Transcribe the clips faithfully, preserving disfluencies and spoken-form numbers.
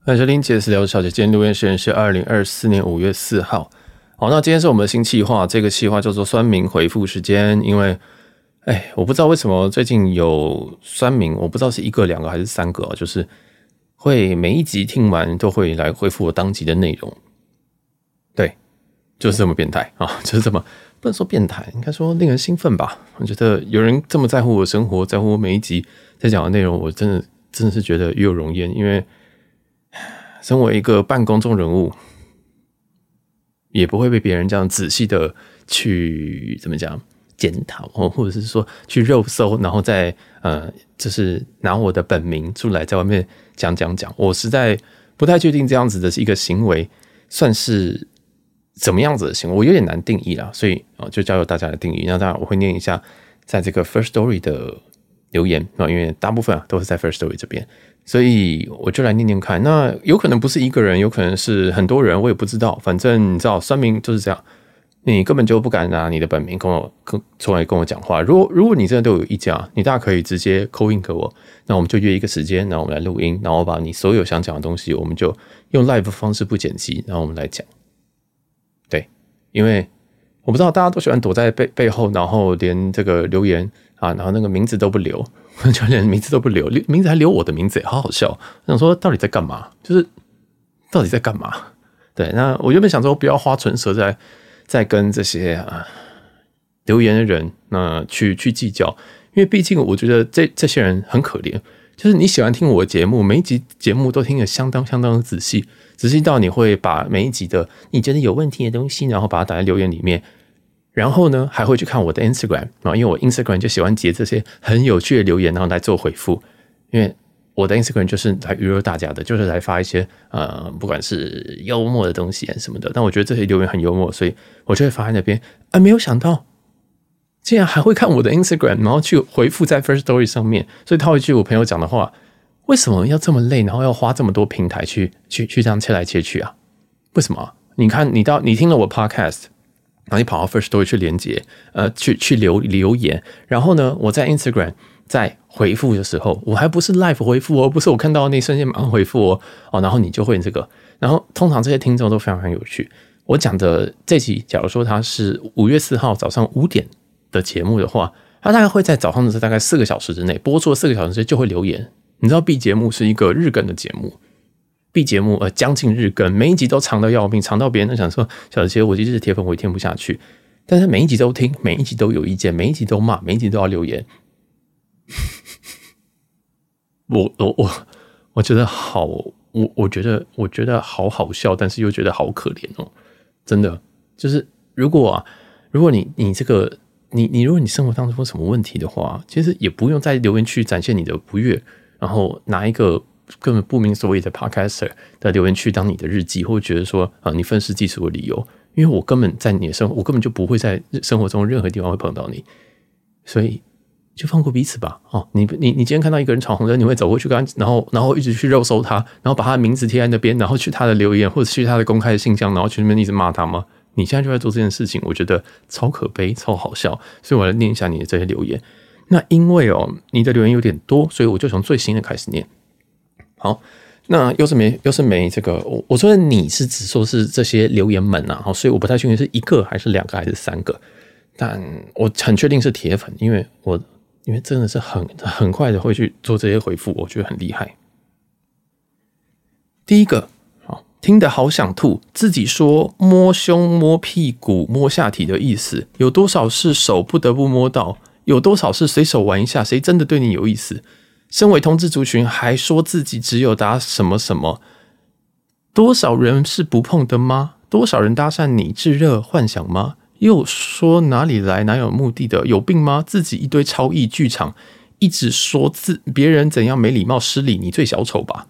欢迎收听杰斯聊小姐，今天录音时间是二零二四年五月四号。好，那今天是我们的新企划，这个企划叫做酸民回复时间。因为，哎，我不知道为什么最近有酸民，我不知道是一个、两个还是三个、啊，就是会每一集听完都会来回复我当集的内容。对，就是这么变态啊，就是这么不能说变态，应该说令人兴奋吧。我觉得有人这么在乎我的生活，在乎我每一集在讲的内容，我真的真的是觉得与有荣焉，因为。身为一个半公众人物，也不会被别人这样仔细的去怎么讲检讨，或者是说去肉搜，然后再呃，就是拿我的本名出来在外面讲讲讲。我实在不太确定这样子的一个行为算是怎么样子的行为，我有点难定义啦，所以就交由大家来定义。那当然我会念一下在这个 First Story 的留言，因为大部分都是在 First Story 这边。所以我就来念念看，那有可能不是一个人，有可能是很多人，我也不知道。反正你知道，酸民就是这样，你根本就不敢拿你的本名跟我跟出来跟我讲话。如果如果你真的对我有意见啊，你大家可以直接 call in 给我，那我们就约一个时间，然后我们来录音，然后我把你所有想讲的东西，我们就用 live 方式不剪辑，然后我们来讲。对，因为我不知道大家都喜欢躲在背背后，然后连这个留言啊，然后那个名字都不留。就连名字都不留，名字还留我的名字，好好笑。我想说，到底在干嘛？就是到底在干嘛？对，那我原本想说，不要花唇舌在在跟这些啊留言的人那去去计较，因为毕竟我觉得这这些人很可怜。就是你喜欢听我的节目，每一集节目都听得相当相当的仔细，仔细到你会把每一集的你觉得有问题的东西，然后把它打在留言里面。然后呢，还会去看我的 Instagram， 因为我 Instagram 就喜欢截这些很有趣的留言，然后来做回复。因为我的 Instagram 就是来娱乐大家的，就是来发一些呃，不管是幽默的东西什么的。但我觉得这些留言很幽默，所以我就会发在那边。啊，没有想到竟然还会看我的 Instagram， 然后去回复在 First Story 上面。所以套一句我朋友讲的话：为什么要这么累，然后要花这么多平台去去去这样切来切去啊？为什么？你看，你到你听了我 Podcast。然后你跑到 First Story 去连接，呃，去去留留言，然后呢，我在 Instagram 在回复的时候，我还不是 live 回复哦，不是我看到那一瞬间马上回复哦，哦，然后你就会这个，然后通常这些听众都非常非常有趣。我讲的这期，假如说它是五月四号早上五点的节目的话，它大概会在早上的大概四个小时之内播出了四个小时之内就会留言。你知道 B 节目是一个日更的节目。B 节目呃将近日更，每一集都长到要命，长到别人都想说小杰我其实是铁粉，我也听不下去。但是每一集都听，每一集都有意见，每一集都骂，每一集都要留言。我我我我觉得好，我我觉得我觉得好好笑，但是又觉得好可怜哦。真的，就是如果啊，如果你你这个你你如果你生活当中有什么问题的话，其实也不用在留言区展现你的不悦，然后拿一个。根本不明所以的 podcaster 的留言区当你的日记，或者觉得说啊你愤世嫉俗的理由，因为我根本在你的生活，我根本就不会在生活中任何地方会碰到你，所以就放过彼此吧。哦，你你你今天看到一个人闯红灯，你会走过去跟他，然后然后一直去肉搜他，然后把他的名字贴在那边，然后去他的留言或者去他的公开的信箱，然后去那边一直骂他吗？你现在就在做这件事情，我觉得超可悲，超好笑。所以我来念一下你的这些留言。那因为哦你的留言有点多，所以我就从最新的开始念。好，那又是没又是没这个，我我说的你是指说是这些留言们啊，所以我不太确定是一个还是两个还是三个，但我很确定是铁粉，因为我因为真的是很很快的会去做这些回复，我觉得很厉害。第一个，好，听得好想吐，自己说摸胸、摸屁股、摸下体的意思，有多少是手不得不摸到，有多少是随手玩一下，谁真的对你有意思？身为同志族群，还说自己只有打什么什么，多少人是不碰的吗？多少人搭讪你炙热幻想吗？又说哪里来哪有目的的，有病吗？自己一堆超艺剧场，一直说自别人怎样没礼貌失礼，你最小丑吧？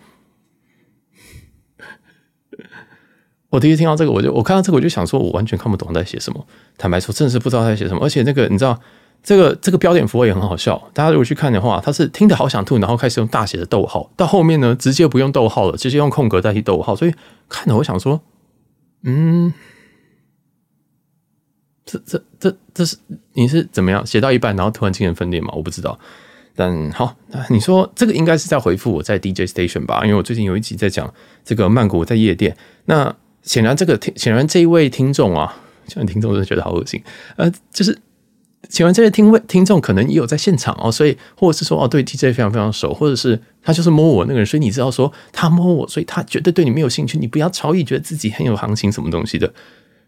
我第一次听到这个，我就我看到这个我就想说，我完全看不懂在写什么。坦白说，真的是不知道在写什么，而且那个你知道。这个这个标点符号也很好笑，大家如果去看的话，它是听得好想吐，然后开始用大写的逗号，到后面呢直接不用逗号了，直接用空格代替逗号，所以看了我想说，嗯，这这这这是你是怎么样写到一半，然后突然精神分裂吗？我不知道。 但好，你说这个应该是在回复我在 D J Station 吧？因为我最近有一集在讲这个曼谷在夜店。那显然这个显然这一位听众啊，这位听众真的觉得好恶心。呃，就是显然这位听听众可能也有在现场哦，所以或者是说哦对 D J 非常非常熟，或者是他就是摸我那个人，所以你知道说他摸我，所以他绝对对你没有兴趣，你不要超意觉得自己很有行情什么东西的。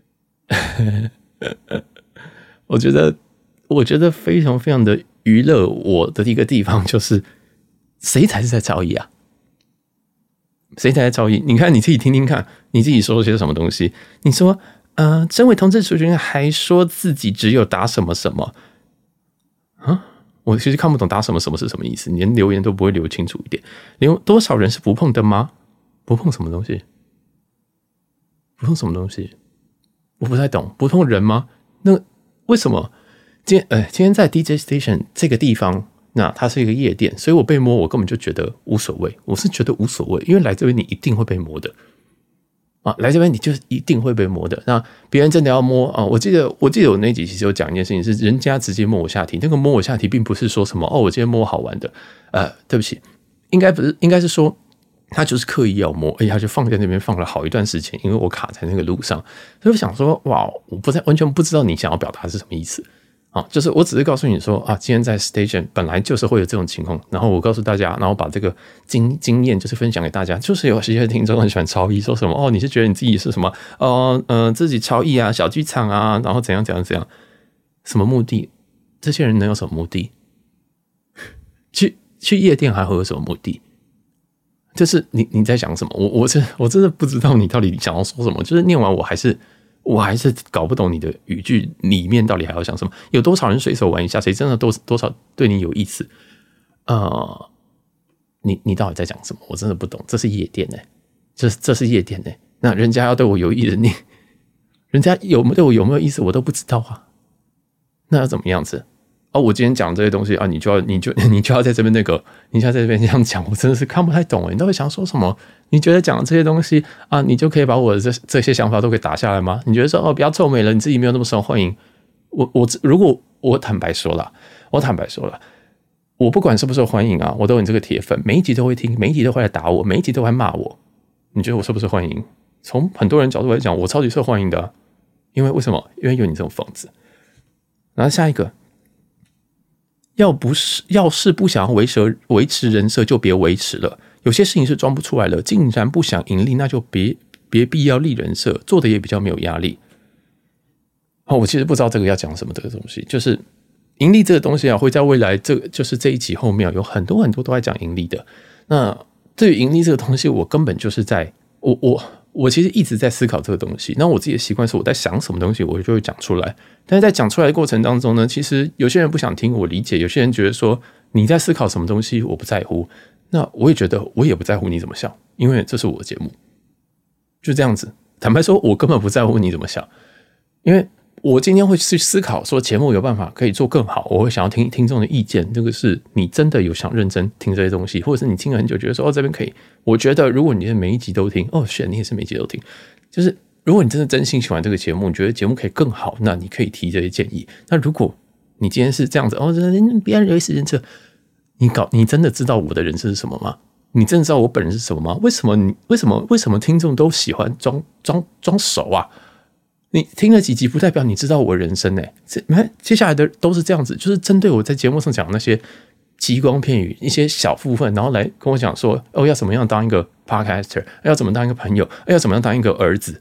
我觉得我觉得非常非常的娱乐我的一个地方就是谁才是在超意啊？谁才在超意？你看你自己听听看，你自己说了些什么东西？你说呃，身为同志族群还说自己只有打什么什么啊？我其实看不懂打什么什么是什么意思，你连留言都不会留清楚一点。留多少人是不碰的吗？不碰什么东西？不碰什么东西？我不太懂，不碰人吗？那为什么今天呃今天在 D J Station 这个地方，那它是一个夜店，所以我被摸，我根本就觉得无所谓。我是觉得无所谓，因为来这边你一定会被摸的啊，来这边你就是一定会被摸的。那别人真的要摸啊，我记得我记得我那集其实有讲一件事情，是人家直接摸我下体，那个摸我下体并不是说什么哦，我今天摸好玩的，呃，对不起，应该不是，应该是说。他就是刻意要摸，而且他就放在那边放了好一段时间，因为我卡在那个路上，所以我想说，哇，我不太完全不知道你想要表达是什么意思啊，就是我只是告诉你说啊，今天在 Station 本来就是会有这种情况，然后我告诉大家，然后把这个经经验就是分享给大家，就是有些听众很喜欢超意，说什么哦，你是觉得你自己是什么哦，呃，自己超意啊，小剧场啊，然后怎样怎样怎样，什么目的？这些人能有什么目的？去去夜店还会有什么目的？就是你你在想什么？我我真我真的不知道你到底想要说什么。就是念完我还是我还是搞不懂你的语句里面到底还要想什么。有多少人随手玩一下？谁真的多多少对你有意思？呃，你你到底在讲什么？我真的不懂。这是夜店哎、欸，这这是夜店哎、欸。那人家要对我有意思，你人家有没有对我有没有意思，我都不知道啊。那要怎么样子？哦，我今天讲这些东西啊，你就要你就你就要在这边那个，你就要在这边这样讲，我真的是看不太懂哎，你到底想说什么？你觉得讲这些东西啊，你就可以把我的这这些想法都给打下来吗？你觉得说哦，不要臭美了，你自己没有那么受欢迎。我我如果我坦白说了，我坦白说了，我不管受不受欢迎啊，我都有你这个铁粉，每一集都会听，每一集都会来打我，每一集都会骂我。你觉得我受不受欢迎？从很多人角度来讲，我超级受欢迎的、啊，因为为什么？因为有你这种疯子。然后下一个。要不是要是不想维持维持人设，就别维持了。有些事情是装不出来了，竟然不想盈利，那就别别必要立人设，做的也比较没有压力。哦，我其实不知道这个要讲什么这个东西，就是盈利这个东西啊，会在未来这个就是这一集后面有很多很多都在讲盈利的。那对于盈利这个东西，我根本就是在我我。我其实一直在思考这个东西，那我自己的习惯是我在想什么东西，我就会讲出来。但是在讲出来的过程当中呢，其实有些人不想听，我理解；有些人觉得说你在思考什么东西，我不在乎。那我也觉得我也不在乎你怎么想，因为这是我的节目，就这样子。坦白说，我根本不在乎你怎么想，因为我今天会去思考说节目有办法可以做更好，我会想要听听众的意见。这个是你真的有想认真听这些东西，或者是你听了很久觉得说哦这边可以，我觉得如果你是每一集都听，哦选你也是每一集都听，就是如果你真的真心喜欢这个节目，你觉得节目可以更好，那你可以提这些建议。那如果你今天是这样子哦，别人有一时人设，你搞你真的知道我的人设是什么吗？你真的知道我本人是什么吗？为什么你为什么为什么听众都喜欢装装装熟啊？你听了几集不代表你知道我人生欸，你看接下来的都是这样子，就是针对我在节目上讲那些极光片语一些小部分，然后来跟我讲说哦要怎么样当一个 podcaster， 要怎么当一个朋友，要怎么样当一个儿子。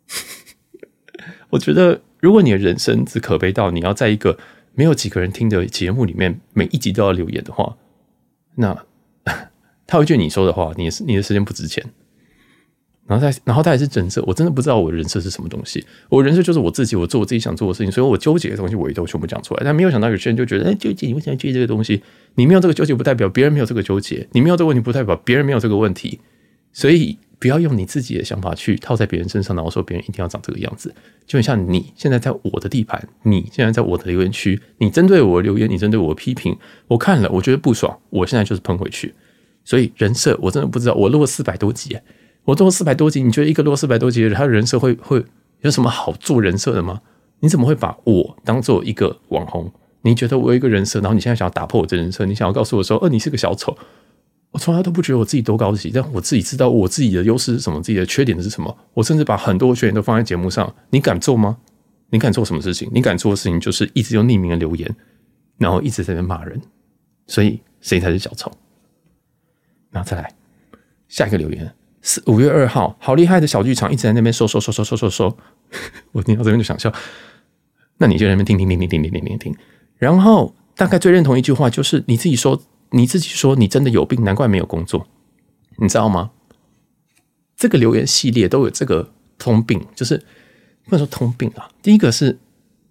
我觉得如果你的人生只可悲到你要在一个没有几个人听的节目里面每一集都要留言的话，那他会觉得你说的话你的你的时间不值钱。然后再，然后再来是人设，我真的不知道我的人设是什么东西。我的人设就是我自己，我做我自己想做的事情，所以我纠结的东西我也都全部讲出来。但没有想到有些人就觉得，哎，纠结你为什么纠结这个东西？你没有这个纠结，不代表别人没有这个纠结；你没有这个问题，不代表别人没有这个问题。所以不要用你自己的想法去套在别人身上，然后说别人一定要长这个样子。就很像你现在在我的地盘，你现在在我的留言区，你针对我的留言，你针对我的批评，我看了，我觉得不爽，我现在就是喷回去。所以人设我真的不知道，我录了四百多集。我做四百多集，你觉得一个录四百多集的人，他的人设会会有什么好做人设的吗？你怎么会把我当做一个网红？ 你觉得我有一个人设，然后你现在想要打破我这人设，你想要告诉我说，哦，你是个小丑。我从来都不觉得我自己多高级，但我自己知道我自己的优势是什么，自己的缺点是什么。我甚至把很多缺点都放在节目上。你敢做吗？你敢做什么事情？你敢做的事情就是一直用匿名的留言，然后一直在那骂人。所以谁才是小丑？然后再来下一个留言，是五月二号，好厉害的小剧场一直在那边说说说说说说说，我听到这边就想笑。那你就在那边听听听听听听听听听，然后大概最认同一句话就是你自己说。你自己说你真的有病，难怪没有工作，你知道吗？这个留言系列都有这个通病，就是不能说通病啊。第一个是，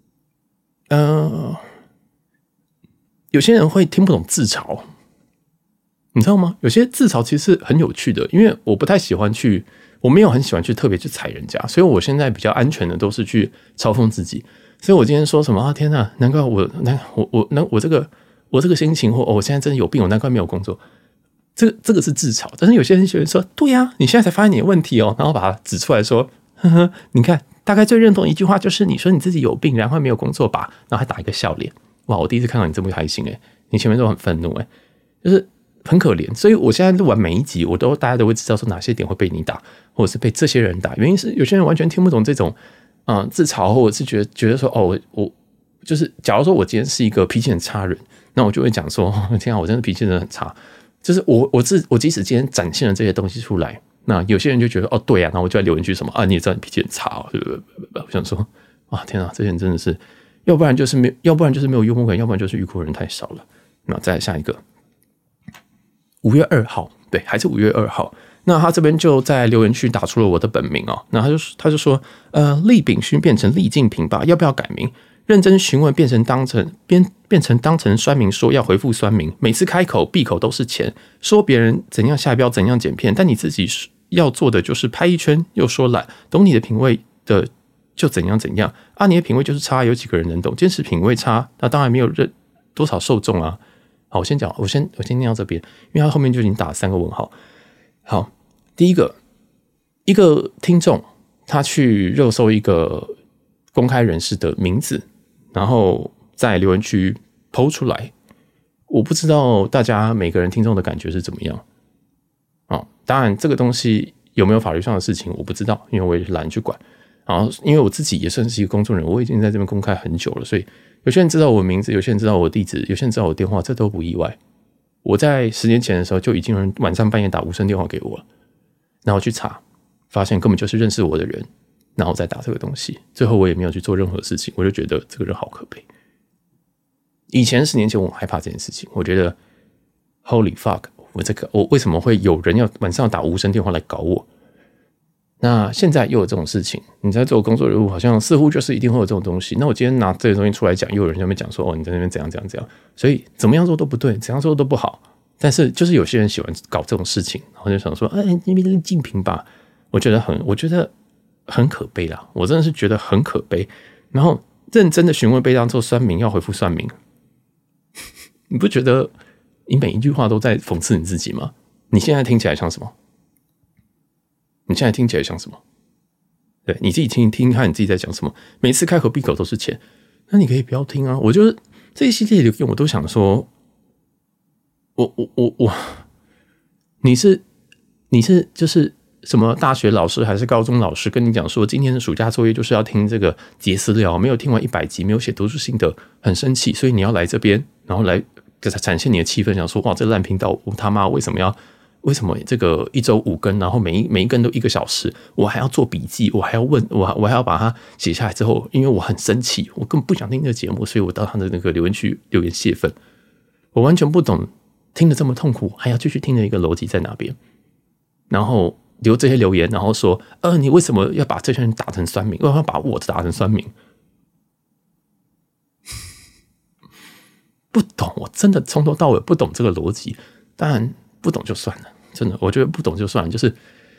呃，有些人会听不懂自嘲，你知道吗？有些自嘲其实是很有趣的，因为我不太喜欢去，我没有很喜欢去特别去踩人家，所以我现在比较安全的都是去嘲讽自己。所以我今天说什么啊？天哪，难怪我，难我我那我这个。我这个心情或、哦、我现在真的有病，我难怪没有工作。这个这个是自嘲，但是有些人觉得说，对呀、啊，你现在才发现你的问题哦，然后把它指出来说，呵呵，你看，大概最认同一句话就是你说你自己有病，然后没有工作吧，然后还打一个笑脸。哇，我第一次看到你这么开心诶，你前面都很愤怒诶，就是很可怜。所以我现在录完每一集，我都大家都会知道说哪些点会被你打，或者是被这些人打。原因是有些人完全听不懂这种啊、呃、自嘲，或者是觉得觉得说哦我我就是假如说我今天是一个脾气很差的人。那我就会讲说，天啊，我真的脾气真的很差。就是我，我自我即使今天展现了这些东西出来，那有些人就觉得，哦，对啊，然后我就在留言区什么啊，你也知道你脾气很差哦，对不对？我想说，啊，天啊，这些人真的是，要不然就是没有，要不然就是没有幽默感，要不然就是遇过人太少了。那再来下一个，五月二号，对，还是五月二号。那他这边就在留言区打出了我的本名哦，那他就他就说，呃，厉秉勋变成厉敬平吧，要不要改名？认真询问变成当成变变成当成酸民说要回复酸民，每次开口闭口都是钱，说别人怎样下标怎样剪片，但你自己要做的就是拍一圈又说懒，懂你的品味的就怎样怎样啊，你的品味就是差，有几个人能懂？坚持品味差，那当然没有认多少受众啊。好，我先讲，我先我先念到这边，因为他后面就已经打了三个问号。好，第一个，一个听众他去热搜一个公开人士的名字。然后在留言区 po 出来，我不知道大家每个人听众的感觉是怎么样啊？当然，这个东西有没有法律上的事情我不知道，因为我也懒得去管。然后，因为我自己也算是一个公众人物，我已经在这边公开很久了，所以有些人知道我的名字，有些人知道我的地址，有些人知道我的电话，这都不意外。我在十年前的时候就已经有人晚上半夜打无声电话给我了，然后去查，发现根本就是认识我的人。然后再打这个东西，最后我也没有去做任何事情，我就觉得这个人好可悲。以前十年前我害怕这件事情，我觉得 Holy fuck， 我这个我为什么会有人要晚上打无声电话来搞我？那现在又有这种事情，你在做工作人物，好像似乎就是一定会有这种东西。那我今天拿这个东西出来讲，又有人在那边讲说，哦，你在那边怎样怎样怎样，所以怎么样做都不对，怎样做都不好。但是就是有些人喜欢搞这种事情，然后就想说，哎，那边是竞品吧？我觉得很，我觉得。很可悲啦，我真的是觉得很可悲。然后认真的询问被当作酸民，要回复酸民，你不觉得你每一句话都在讽刺你自己吗？你现在听起来像什么？你现在听起来像什么？对，你自己听听看，你自己在讲什么？每次开口闭口都是钱，那你可以不要听啊。我就是这一系列留言，我都想说，我我我我，你是你是就是。什么大学老师还是高中老师跟你讲说，今天的暑假作业就是要听这个节私聊，没有听完一百集，没有写读书心得，很生气，所以你要来这边，然后来展现你的气氛，想说哇，这烂频道我他妈为什么要为什么这个一周五更，然后每一每一更都一个小时，我还要做笔记，我还要问我我还要把它写下来之后，因为我很生气，我根本不想听这个节目，所以我到他的那个留言区留言泄愤，我完全不懂听得这么痛苦，还要继续听的一个逻辑在哪边，然后。留这些留言，然后说，呃，你为什么要把这些人打成酸民？为什么要把我打成酸民？不懂，我真的从头到尾不懂这个逻辑。当然不懂就算了，真的，我觉得不懂就算了，就是，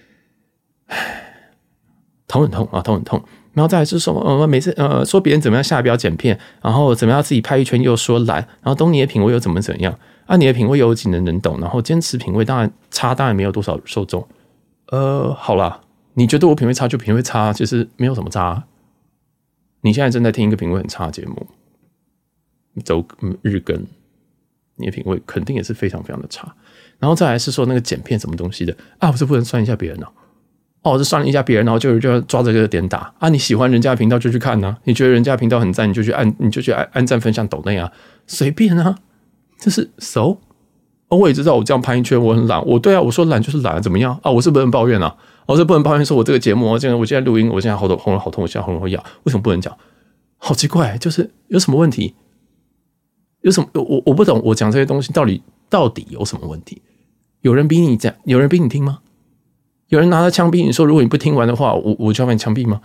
头很痛啊，头很痛。然后再来是说，呃，每次呃说别人怎么样下标剪片，然后怎么样自己拍一圈又说懒，然后懂你的品味又怎么怎样啊？你的品味有几人能懂？然后坚持品味当然差，当然没有多少受众。呃，好啦，你觉得我品味差就品味差，其实没有什么差。你现在正在听一个品味很差的节目， 周日更，你的品味肯定也是非常非常的差。然后再来是说那个剪片什么东西的啊，我是不能酸一下别人哦。哦，我是酸了一下别人，然后就就要抓着这个点打啊！你喜欢人家的频道就去看啊，你觉得人家的频道很赞，你就去按，你就去按按赞、分享、抖内啊，随便啊，这是 so。哦，我也知道我这样拍一圈我很懒，我对啊，我说懒就是懒，怎么样啊？我是不能抱怨啊，我是不能抱怨说我这个节目，我现在我现在录音，我现在喉咙喉咙好痛，我现在喉咙会痒，为什么不能讲？好奇怪，就是有什么问题？有什么我我不懂，我讲这些东西到底到底有什么问题？有人逼你讲，有人逼你听吗？有人拿着枪逼你说，如果你不听完的话，我我就要把你枪毙吗？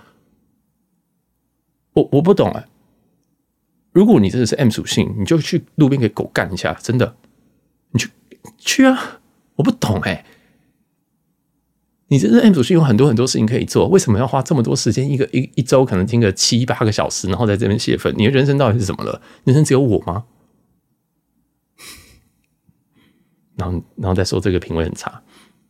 我我不懂哎、欸。如果你真的是 M 属性，你就去路边给狗干一下，真的，你去去啊！我不懂哎、欸。你这是 M 属性，有很多很多事情可以做，为什么要花这么多时间？一个一一周可能听个七八个小时，然后在这边泄愤？你的人生到底是怎么了？人生只有我吗？然后然后再说这个品味很差。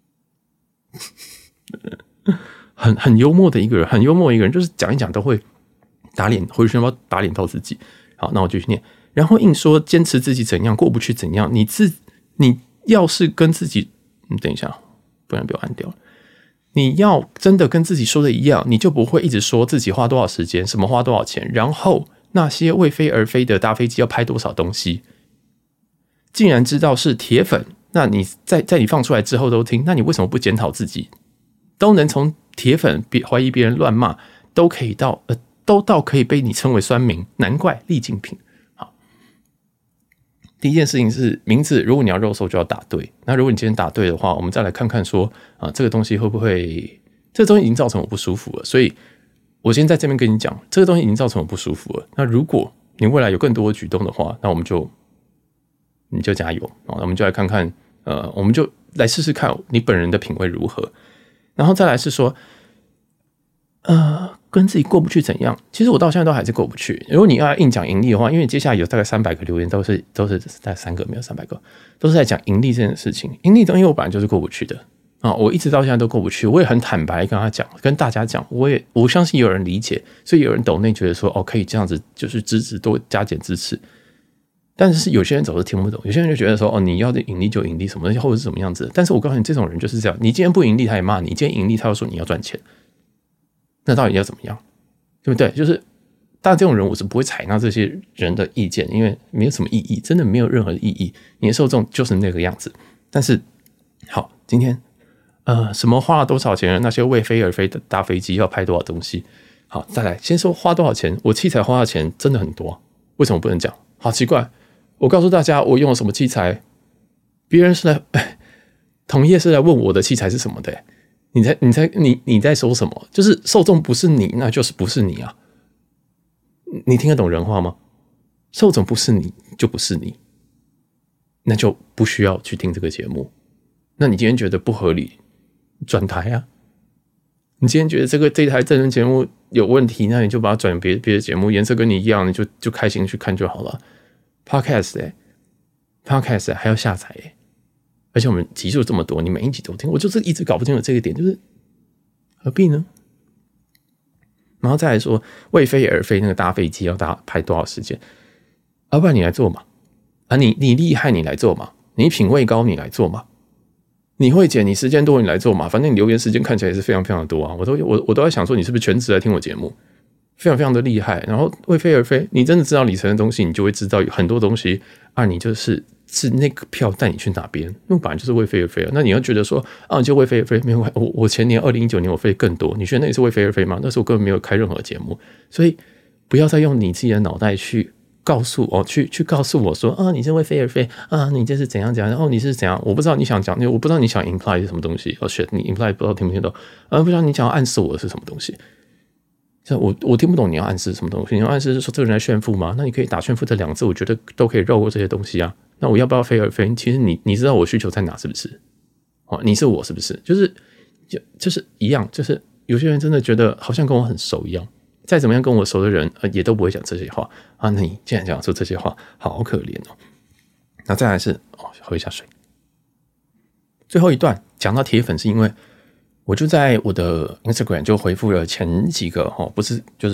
很很幽默的一个人，很幽默的一个人，就是讲一讲都会打脸，回旋包打脸到自己。好，那我继续念。然后硬说坚持自己怎样，过不去怎样。你自你要是跟自己，你等一下，不然被我按掉了。你要真的跟自己说的一样，你就不会一直说自己花多少时间，什么花多少钱，然后那些为非而非的搭飞机要拍多少东西。既然知道是铁粉，那你在在你放出来之后都听，那你为什么不检讨自己？都能从铁粉怀疑别人乱骂，都可以到呃，都到可以被你称为酸民，难怪历尽品。好，第一件事情是名字，如果你要肉搜就要打对。那如果你今天打对的话，我们再来看看说啊、呃，这个东西会不会，这个东西已经造成我不舒服了，所以我先在这边跟你讲，这个东西已经造成我不舒服了。那如果你未来有更多的举动的话，那我们就你就加油啊，我们就来看看，呃，我们就来试试看你本人的品味如何。然后再来是说，呃，跟自己过不去怎样？其实我到现在都还是过不去。如果你要硬讲盈利的话，因为接下来有大概三百个留言都是都是大概三个没有三百个，都是在讲盈利这件事情。盈利东西我本来就是过不去的啊，我一直到现在都过不去。我也很坦白跟他讲，跟大家讲，我也我相信有人理解，所以有人抖内觉得说，哦，可以这样子，就是支持多加减支持。但是有些人总是听不懂，有些人就觉得说，哦，你要的盈利就盈利什么东西，或者是什么样子。但是我告诉你，这种人就是这样，你今天不盈利，他也骂你；你今天盈利，他又说你要赚钱。那到底要怎么样？对不对？就是但这种人，我是不会采纳这些人的意见，因为没有什么意义，真的没有任何的意义。你的受众就是那个样子。但是好，今天呃，什么花了多少钱？那些为非而非的搭飞机要拍多少东西？好，再来先说花多少钱。我器材花的钱真的很多，为什么不能讲？好奇怪。我告诉大家，我用了什么器材？别人是来，同业是来问我的器材是什么的、欸。你在你在你你在说什么？就是受众不是你，那就是不是你啊！你听得懂人话吗？受众不是你，就不是你，那就不需要去听这个节目。那你今天觉得不合理，转台啊！你今天觉得这个这台真人节目有问题，那你就把它转别别的节目，颜色跟你一样，你就就开心去看就好了。Podcast 哎、欸、，Podcast、欸、还要下载哎、欸，而且我们集数这么多，你每一集都听，我就是一直搞不清楚这个点，就是何必呢？然后再来说为非而非那个搭飞机要搭拍多少时间，要、啊、不然你来做嘛？啊你，你你厉害你来做嘛？你品味高你来做嘛？你会剪你时间多你来做嘛？反正你留言时间看起来也是非常非常的多啊，我都我我都在想说你是不是全职来听我节目？非常非常的厉害，然后为非而非，你真的知道里程的东西，你就会知道有很多东西啊，你就是是那个票带你去哪边，因为本来就是为非而非啊。那你要觉得说啊，你就为非而非，没有我我前年二零一九年我飞更多，你觉得那也是为非而非吗？那时候我根本没有开任何节目，所以不要再用你自己的脑袋去告诉我，去去告诉我说啊，你是为非而非啊，你这是怎样怎样，然后你是怎样，我不知道你想讲，我不知道你想 imply 是什么东西，哦 shit， 你 imply 不知道听不听懂，啊，不知道你想要暗示我的是什么东西。我我听不懂你要暗示什么东西，你要暗示是说这个人来炫富吗？那你可以打炫富这两个字，我觉得都可以绕过这些东西啊。那我要不要非而非？其实你你知道我需求在哪是不是？哦，你是我是不是？就是就就是一样，就是有些人真的觉得好像跟我很熟一样，再怎么样跟我熟的人，呃，也都不会讲这些话啊。那你既然讲出这些话，好可怜哦。那再来是哦，喝一下水。最后一段讲到铁粉，是因为我就在我的 Instagram 就回复了前几个，不是就是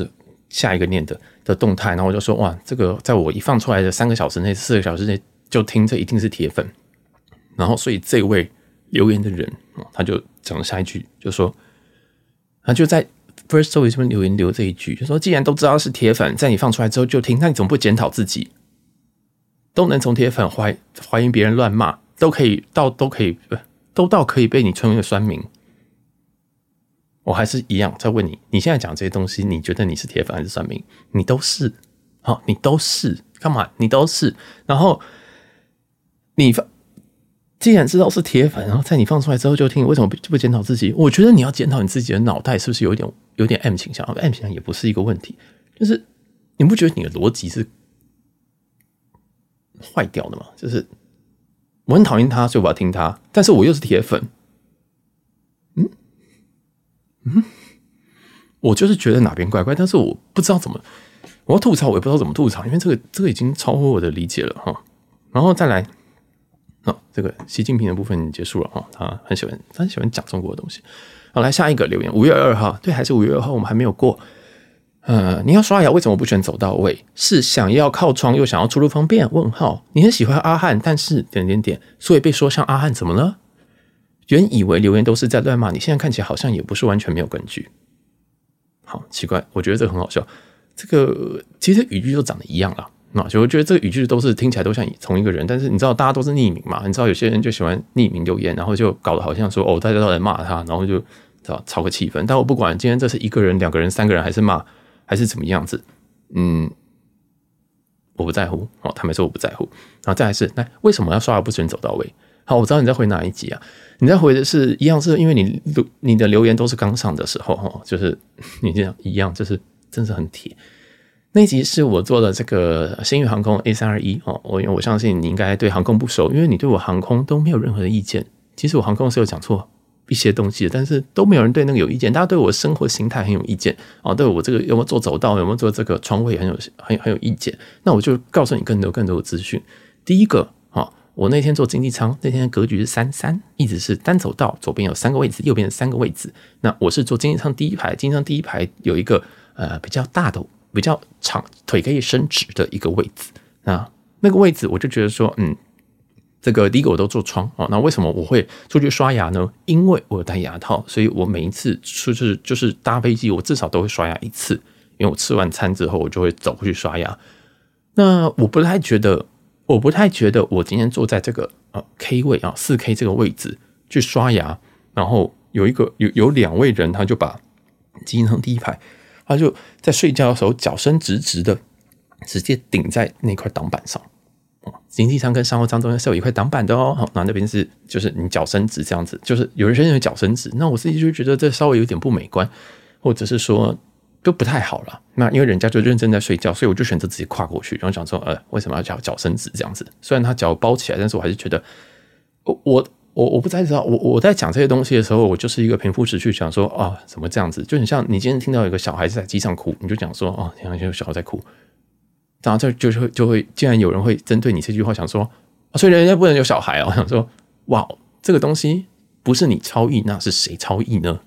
下一个念的的动态，然后我就说哇，这个在我一放出来的三个小时内、四个小时内就听，这一定是铁粉。然后所以这位留言的人，他就讲了下一句，就说他就在 First Story 这边留言留这一句，就说既然都知道是铁粉，在你放出来之后就听，那你怎么不检讨自己？都能从铁粉怀怀疑别人乱骂，都可以到都可以都到可以被你称为酸民。我还是一样在问你，你现在讲这些东西，你觉得你是铁粉还是酸民？你都是，好，你都是，干嘛？你都是。然后你既然知道是铁粉，然后在你放出来之后就听，为什么不不检讨自己？我觉得你要检讨你自己的脑袋是不是有一点有点 M 倾向 ，M 倾向也不是一个问题，就是你不觉得你的逻辑是坏掉的吗？就是我很讨厌他，所以我要听他，但是我又是铁粉。嗯嗯，我就是觉得哪边怪怪，但是我不知道怎么，我要吐槽，我也不知道怎么吐槽，因为这个这个已经超乎我的理解了哈。然后再来，哦，这个习近平的部分结束了哈，他很喜欢，他很喜欢讲中国的东西。好，来下一个留言，五月二号，对，还是五月二号，我们还没有过。呃，你要刷牙为什么不选走到位？是想要靠窗又想要出入方便？问号，你很喜欢阿汉，但是点点点，所以被说像阿汉怎么了？原以为留言都是在乱骂，你现在看起来好像也不是完全没有根据。好奇怪，我觉得这个很好笑。这个其实语句都长得一样啦，那所以我觉得这个语句都是听起来都像同一个人，但是你知道大家都是匿名嘛？你知道有些人就喜欢匿名留言，然后就搞得好像说哦，大家都在骂他，然后就知道炒个气氛。但我不管今天这是一个人、两个人、三个人，还是骂，还是怎么样子，嗯，我不在乎。哦，他们说我不在乎。然后再来是，那为什么要刷牙不选走到位？好，我知道你在回哪一集啊？你在回的是一样，是因为你你的留言都是刚上的时候，就是你这样一样，就是真是很铁。那一集是我做的这个星宇航空 A 三二一哦，我我相信你应该对航空不熟，因为你对我航空都没有任何的意见。其实我航空是有讲错一些东西的，但是都没有人对那个有意见，大家对我的生活形态很有意见哦，对我这个有没有做走道，有没有做这个窗位很有很有很有意见。那我就告诉你更多更多的资讯。第一个啊。我那天做经济舱，那天的格局是三三，一直是单走道，左边有三个位置，右边有三个位置。那我是做经济舱第一排，经济舱第一排有一个呃比较大的、比较长、腿可以伸直的一个位置。那那个位置我就觉得说，嗯，这个第一个我都做窗哦。那为什么我会出去刷牙呢？因为我有戴牙套，所以我每一次就是就是搭飞机，我至少都会刷牙一次，因为我吃完餐之后，我就会走过去刷牙。那我不太觉得。我不太觉得我今天坐在这个呃 K 位啊 四 K 这个位置去刷牙，然后有一个有有两位人，他就把经济舱第一排，他就在睡觉的时候脚伸直直的，直接顶在那块挡板上。经济舱跟商务舱中间是有一块挡板的哦，那那边是就是你脚伸直这样子，就是有些人有脚伸直，那我自己就觉得这稍微有点不美观，或者是说。就不太好了，那因为人家就认真在睡觉，所以我就选择直接跨过去，然后想说，呃，为什么要脚脚伸直这样子？虽然他脚包起来，但是我还是觉得，我我我我不太知道，我我在讲这些东西的时候，我就是一个平铺直叙讲说，啊，怎么这样子？就很像你今天听到有个小孩子在机上哭，你就讲说，哦，天啊，有小孩在哭，然后这就会就会，竟然有人会针对你这句话想说，啊，所以人家不能有小孩哦，我想说，哇，这个东西不是你超译，那是谁超译呢？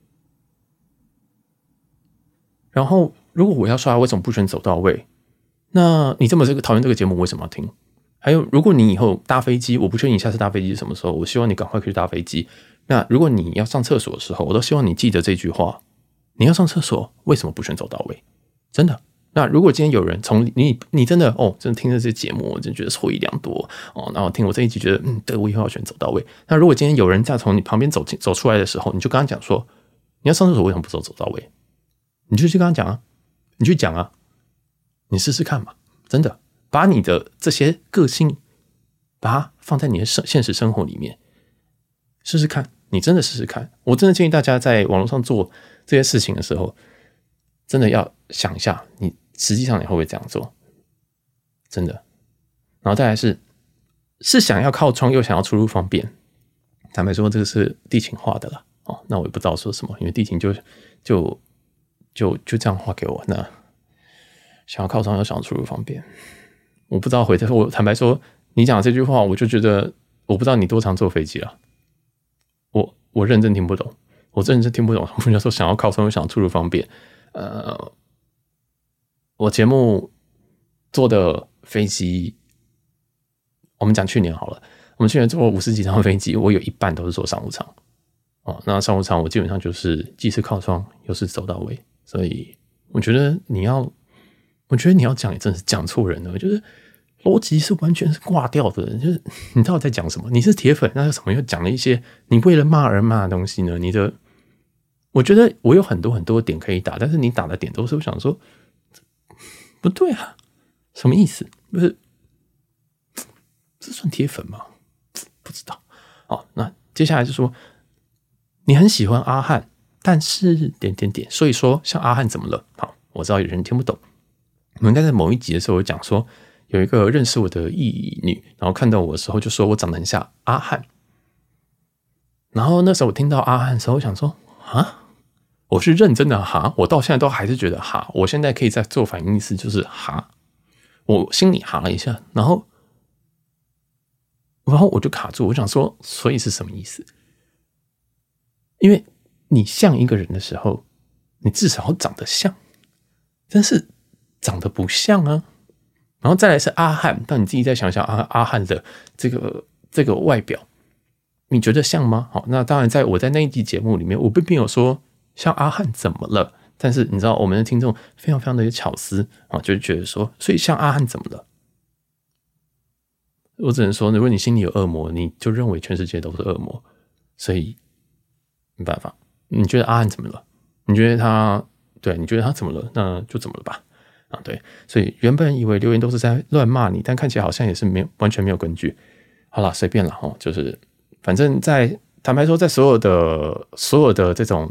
然后，如果我要刷，为什么不选走到位？那你这么这个讨厌这个节目，为什么要听？还有，如果你以后搭飞机，我不确定你下次搭飞机是什么时候，我希望你赶快去搭飞机。那如果你要上厕所的时候，我都希望你记得这句话：你要上厕所，为什么不选走到位？真的。那如果今天有人从你你真的哦，真的听这些节目，我真的觉得受益良多哦。然后听我这一集，觉得嗯，对我以后要选走到位。那如果今天有人在从你旁边走进走出来的时候，你就跟他讲说：你要上厕所，为什么不走走到位？你就去跟他讲啊，你去讲啊，你试试看嘛，真的，把你的这些个性，把它放在你的现实生活里面，试试看，你真的试试看。我真的建议大家在网络上做这些事情的时候，真的要想一下，你实际上你会不会这样做，真的。然后再来是，是想要靠窗又想要出入方便，坦白说，这个是地勤画的啦。哦，那我也不知道说什么，因为地勤就就。就就这样画给我，那想要靠窗又想要出入方便，我不知道回答。我坦白说，你讲这句话，我就觉得我不知道你多常坐飞机了。我我认真听不懂，我认真听不懂。人家说想要靠窗又想要出入方便，呃， 我节目坐的飞机，我们讲去年好了，我们去年坐五十几趟飞机，我有一半都是坐商务舱哦。那商务舱我基本上就是既是靠窗又是走到尾，所以我觉得你要，我觉得你要讲也真是讲错人了，就是逻辑是完全是挂掉的，就是你到底在讲什么？你是铁粉，那什么又讲了一些你为了骂而骂的东西呢？你的，我觉得我有很多很多点可以打，但是你打的点都是我想说不对啊，什么意思？就是这算铁粉吗？不知道。好，那接下来就说你很喜欢阿汉，但是点点点，所以说像阿汉怎么了？好，我知道有人听不懂。我们应该在某一集的时候有讲说，有一个认识我的异女，然后看到我的时候就说我长得很像阿汉。然后那时候我听到阿汉的时候，我想说啊，我是认真的哈，我到现在都还是觉得哈，我现在可以再做反应意思就是哈，我心里哈了一下，然后。然后我就卡住，我想说，所以是什么意思？因为你像一个人的时候，你至少要长得像，但是长得不像啊。然后再来是阿汉，那你自己再想想阿阿汉的这个这个外表，你觉得像吗？好，那当然，在我在那一集节目里面，我并没有说像阿汉怎么了，但是你知道，我们的听众非常非常的有巧思啊，就觉得说，所以像阿汉怎么了？我只能说，如果你心里有恶魔，你就认为全世界都是恶魔，所以没办法。你觉得阿汉怎么了？你觉得他对？你觉得他怎么了？那就怎么了吧。啊，对，所以原本以为留言都是在乱骂你，但看起来好像也是没有完全没有根据。好啦，随便啦齁，就是反正在坦白说，在所有的所有的这种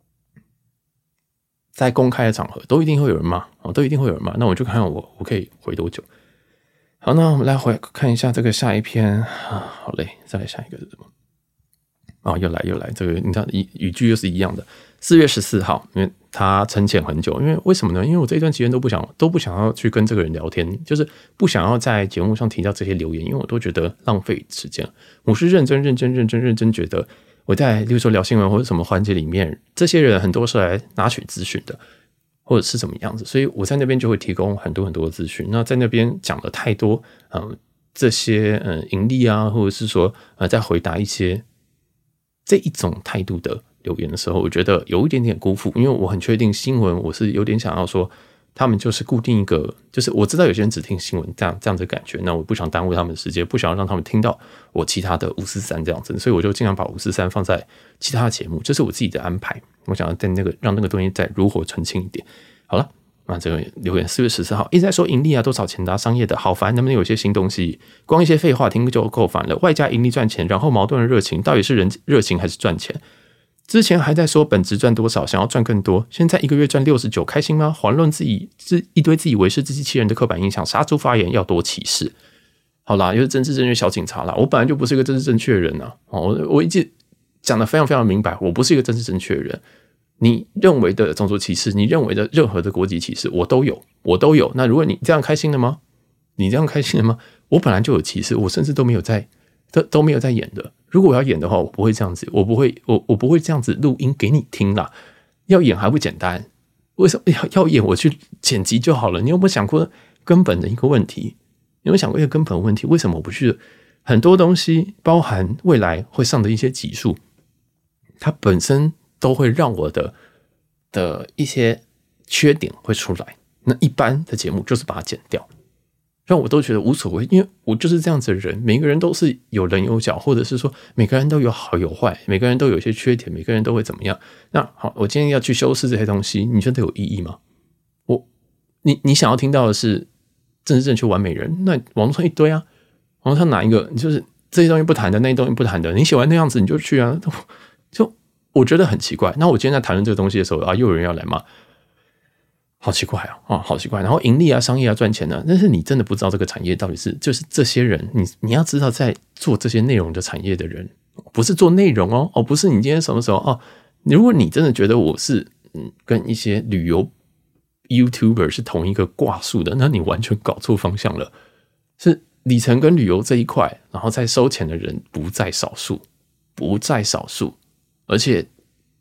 在公开的场合，都一定会有人骂，都一定会有人骂。那我就看看我我可以回多久。好，那我们来回看一下这个下一篇啊，好嘞，再来下一个是什么？啊、哦，又来又来，这个你看语语句又是一样的。四月十四号，因为他沉潜很久，因为为什么呢？因为我这一段期间都不想都不想要去跟这个人聊天，就是不想要在节目上提到这些留言，因为我都觉得浪费时间。我是认真认真认真认真觉得我在例如说聊新闻或者什么环节里面，这些人很多是来拿取资讯的。或者是怎么样子，所以我在那边就会提供很多很多的资讯。那在那边讲了太多，嗯，这些嗯盈利啊，或者是说呃，在回答一些这一种态度的留言的时候，我觉得有一点点辜负，因为我很确定新闻，我是有点想要说，他们就是固定一个，就是我知道有些人只听新闻这样这样子的感觉，那我不想耽误他们的时间，不想要让他们听到我其他的五四三这样子，所以我就尽量把五四三放在其他的节目，这是我自己的安排。我想要在那个让那个东西再炉火纯青一点。好了，那这个留言四月十四号一直在说盈利啊，多少钱的、啊、商业的好烦，能不能有些新东西？光一些废话听就够烦了，外加盈利赚钱，然后矛盾的热情，到底是人热情还是赚钱？之前还在说本职赚多少，想要赚更多，现在一个月赚六十九，开心吗？遑论自己一堆自以为是自欺欺人的刻板印象，杀猪发言要多歧视。好啦，又是政治正确小警察啦，我本来就不是一个政治正确的人啊，我我一直讲得非常非常明白，我不是一个政治正确的人。你认为的种族歧视，你认为的任何的国籍歧视，我都有，我都有。那如果你这样开心了吗？你这样开心了吗？我本来就有歧视，我甚至都没有在都都没有在演的。如果我要演的话，我不会这样子，我不会，我我不会这样子录音给你听啦。要演还不简单？为什么要要演？我去剪辑就好了。你有没有想过根本的一个问题？你有没有想过一个根本的问题？为什么我不去？很多东西，包含未来会上的一些集数，它本身都会让我的的一些缺点会出来。那一般的节目就是把它剪掉。让我都觉得无所谓，因为我就是这样子的人，每个人都是有棱有角，或者是说每个人都有好有坏，每个人都有一些缺点，每个人都会怎么样。那好，我今天要去修饰这些东西，你觉得有意义吗？我，你你想要听到的是政治正确完美人，那网络上一堆啊，网络上哪一个，你就是这些东西不谈的，那些东西不谈的，你喜欢那样子你就去啊，就我觉得很奇怪。那我今天在谈论这个东西的时候啊，又有人要来骂。好奇怪啊！啊，好奇怪。然后盈利啊、商业啊、赚钱呢、啊，但是你真的不知道这个产业到底是，就是这些人，你你要知道，在做这些内容的产业的人，不是做内容哦，哦，不是你今天什么时候哦？如果你真的觉得我是嗯跟一些旅游 YouTuber 是同一个挂数的，那你完全搞错方向了。是里程跟旅游这一块，然后在收钱的人不在少数，不在少数，而且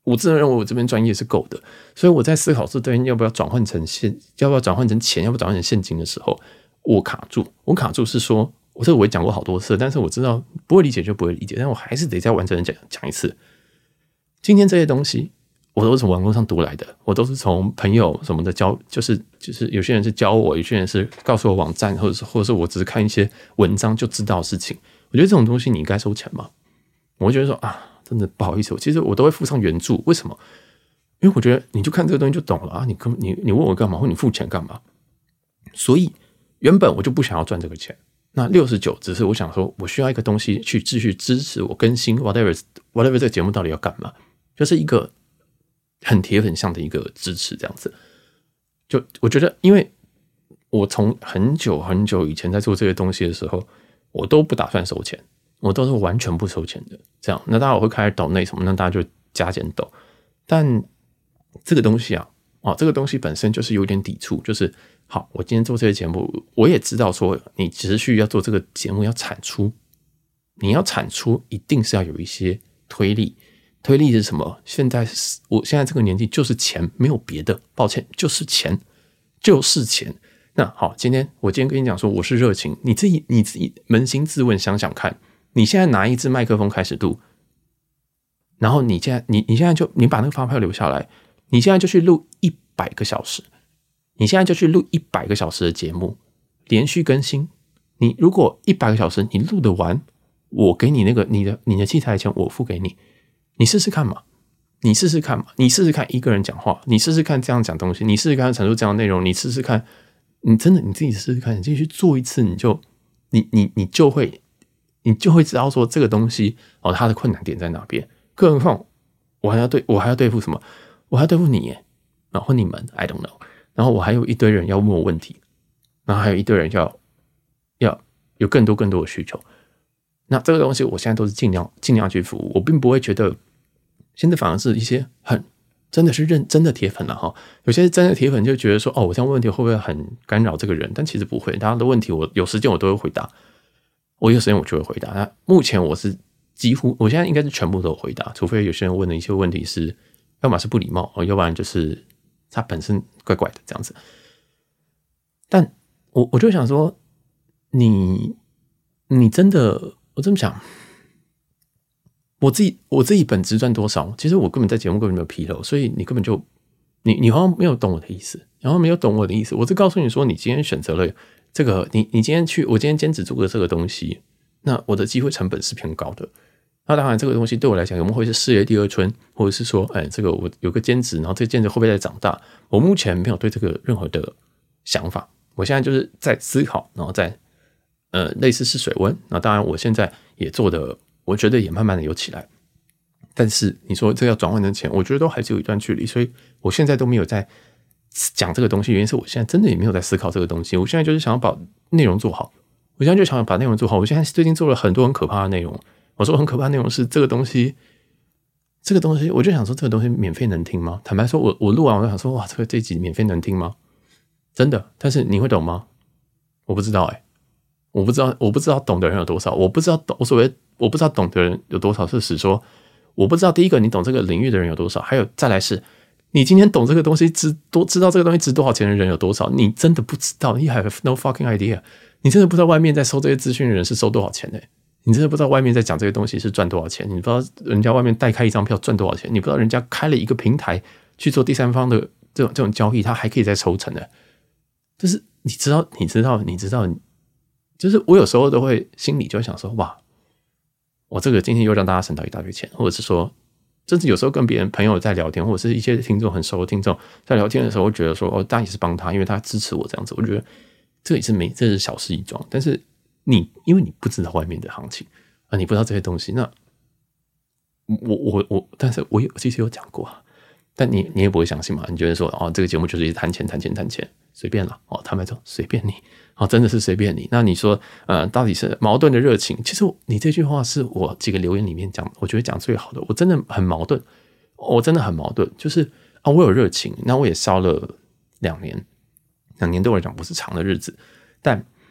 我自认认为我这边专业是够的，所以我在思考这东西要不要转换成现，要不要转换成钱，要不要转换成现金的时候，我卡住。我卡住是说，我这个我也讲过好多次，但是我知道不会理解就不会理解，但我还是得再完整的讲讲一次。今天这些东西我都是从网络上读来的，我都是从朋友什么的教，就是就是有些人是教我，有些人是告诉我网站，或者是或者是我只是看一些文章就知道的事情。我觉得这种东西你应该收钱嘛？我会觉得说啊。真的不好意思，其实我都会附上原著。为什么？因为我觉得你就看这个东西就懂了啊！你你你问我干嘛，或你付钱干嘛？所以原本我就不想要赚这个钱。那六十九只是我想说，我需要一个东西去继续支持我更新 whatever whatever 这个节目到底要干嘛，就是一个很铁粉向的一个支持，这样子。就我觉得，因为我从很久很久以前在做这些东西的时候，我都不打算收钱。我都是完全不收钱的，这样，那大家我会开始抖内什么，那大家就加减抖。但这个东西啊，哦，这个东西本身就是有点抵触，就是好，我今天做这个节目，我也知道说，你持续要做这个节目要产出，你要产出一定是要有一些推力，推力是什么？现在我现在这个年纪就是钱，没有别的，抱歉，就是钱，就是钱。那好，今天我今天跟你讲说我是热情，你自己你自己扪心自问想想看。你现在拿一支麦克风开始录，然后你现在你你现在就你把那个发票留下来，你现在就去录一百个小时，你现在就去录一百个小时的节目，连续更新。你如果一百个小时你录得完，我给你那个你的你的器材钱我付给你，你试试看嘛，你试试看嘛，你试试看一个人讲话，你试试看这样讲东西，你试试看阐述这样的内容，你试试看，你真的你自己试试看，你自己去做一次，你就你你你就会。你就会知道说这个东西哦，它的困难点在哪边。更何况我还要对我还要对付什么？我还要对付你耶，然后你们 I don't know， 然后我还有一堆人要问我问题，然后还有一堆人要要有更多更多的需求。那这个东西我现在都是尽量尽量去服务，我并不会觉得现在反而是一些很真的是认真的铁粉了哈。有些真的铁粉就觉得说哦，我这样问问题会不会很干扰这个人？但其实不会，大家的问题我有时间我都会回答。我有时间我就会回答。那目前我是几乎，我现在应该是全部都有回答，除非有些人问的一些问题是，要么是不礼貌，要不然就是他本身怪怪的这样子。但我我就想说，你你真的，我这么想，我自己我自己本职赚多少？其实我根本在节目根本没有披露，所以你根本就你你好像没有懂我的意思，然后没有懂我的意思。我是告诉你说，你今天选择了。这个你你今天去，我今天兼职做的这个东西，那我的机会成本是偏高的。那当然，这个东西对我来讲，有没有会是事业第二春，或者是说，哎，这个我有个兼职，然后这个兼职会不会再长大？我目前没有对这个任何的想法。我现在就是在思考，然后在呃类似试水温。那当然，我现在也做的，我觉得也慢慢的有起来。但是你说这要转换成钱，我觉得都还是有一段距离，所以我现在都没有在。讲这个东西，原因是我现在真的也没有在思考这个东西。我现在就是想要把内容做好，我现在就想要把内容做好。我现在最近做了很多很可怕的内容。我说很可怕的内容是这个东西，这个东西，我就想说这个东西免费能听吗？坦白说，我我录完我就想说，哇，这个这一集免费能听吗？真的，但是你会懂吗？我不知道哎、欸，我不知道，我不知道懂的人有多少，我不知道懂，我所谓我不知道懂的人有多少，是指说我不知道第一个你懂这个领域的人有多少，还有再来是。你今天懂这个东西值多知道这个东西值多少钱的人有多少？你真的不知道，你 have no fucking idea。你真的不知道外面在收这些资讯的人是收多少钱的、欸，你真的不知道外面在讲这些东西是赚多少钱，你不知道人家外面代开一张票赚多少钱，你不知道人家开了一个平台去做第三方的这种这种交易，他还可以再抽成的。就是你知道，你知道，你知道，就是我有时候都会心里就会想说，哇，我这个今天又让大家省到一大堆钱，或者是说。甚至有时候跟别人朋友在聊天，或者是一些听众很熟的听众在聊天的时候，会觉得说哦，当然也是帮他，因为他支持我这样子。我觉得这也是没，这是小事一桩。但是你因为你不知道外面的行情啊，你不知道这些东西，那我我我，但是我有其实有讲过啊，但你你也不会相信嘛？你觉得说哦，这个节目就是一直谈钱谈钱谈钱，随便啦哦，坦白说随便你哦，真的是随便你。那你说呃，到底是矛盾的热情？其实你这句话是我几个留言里面讲，我觉得讲最好的。我真的很矛盾，我真的很矛盾，就是啊，我有热情，那我也烧了两年，两年对我来讲不是长的日子，但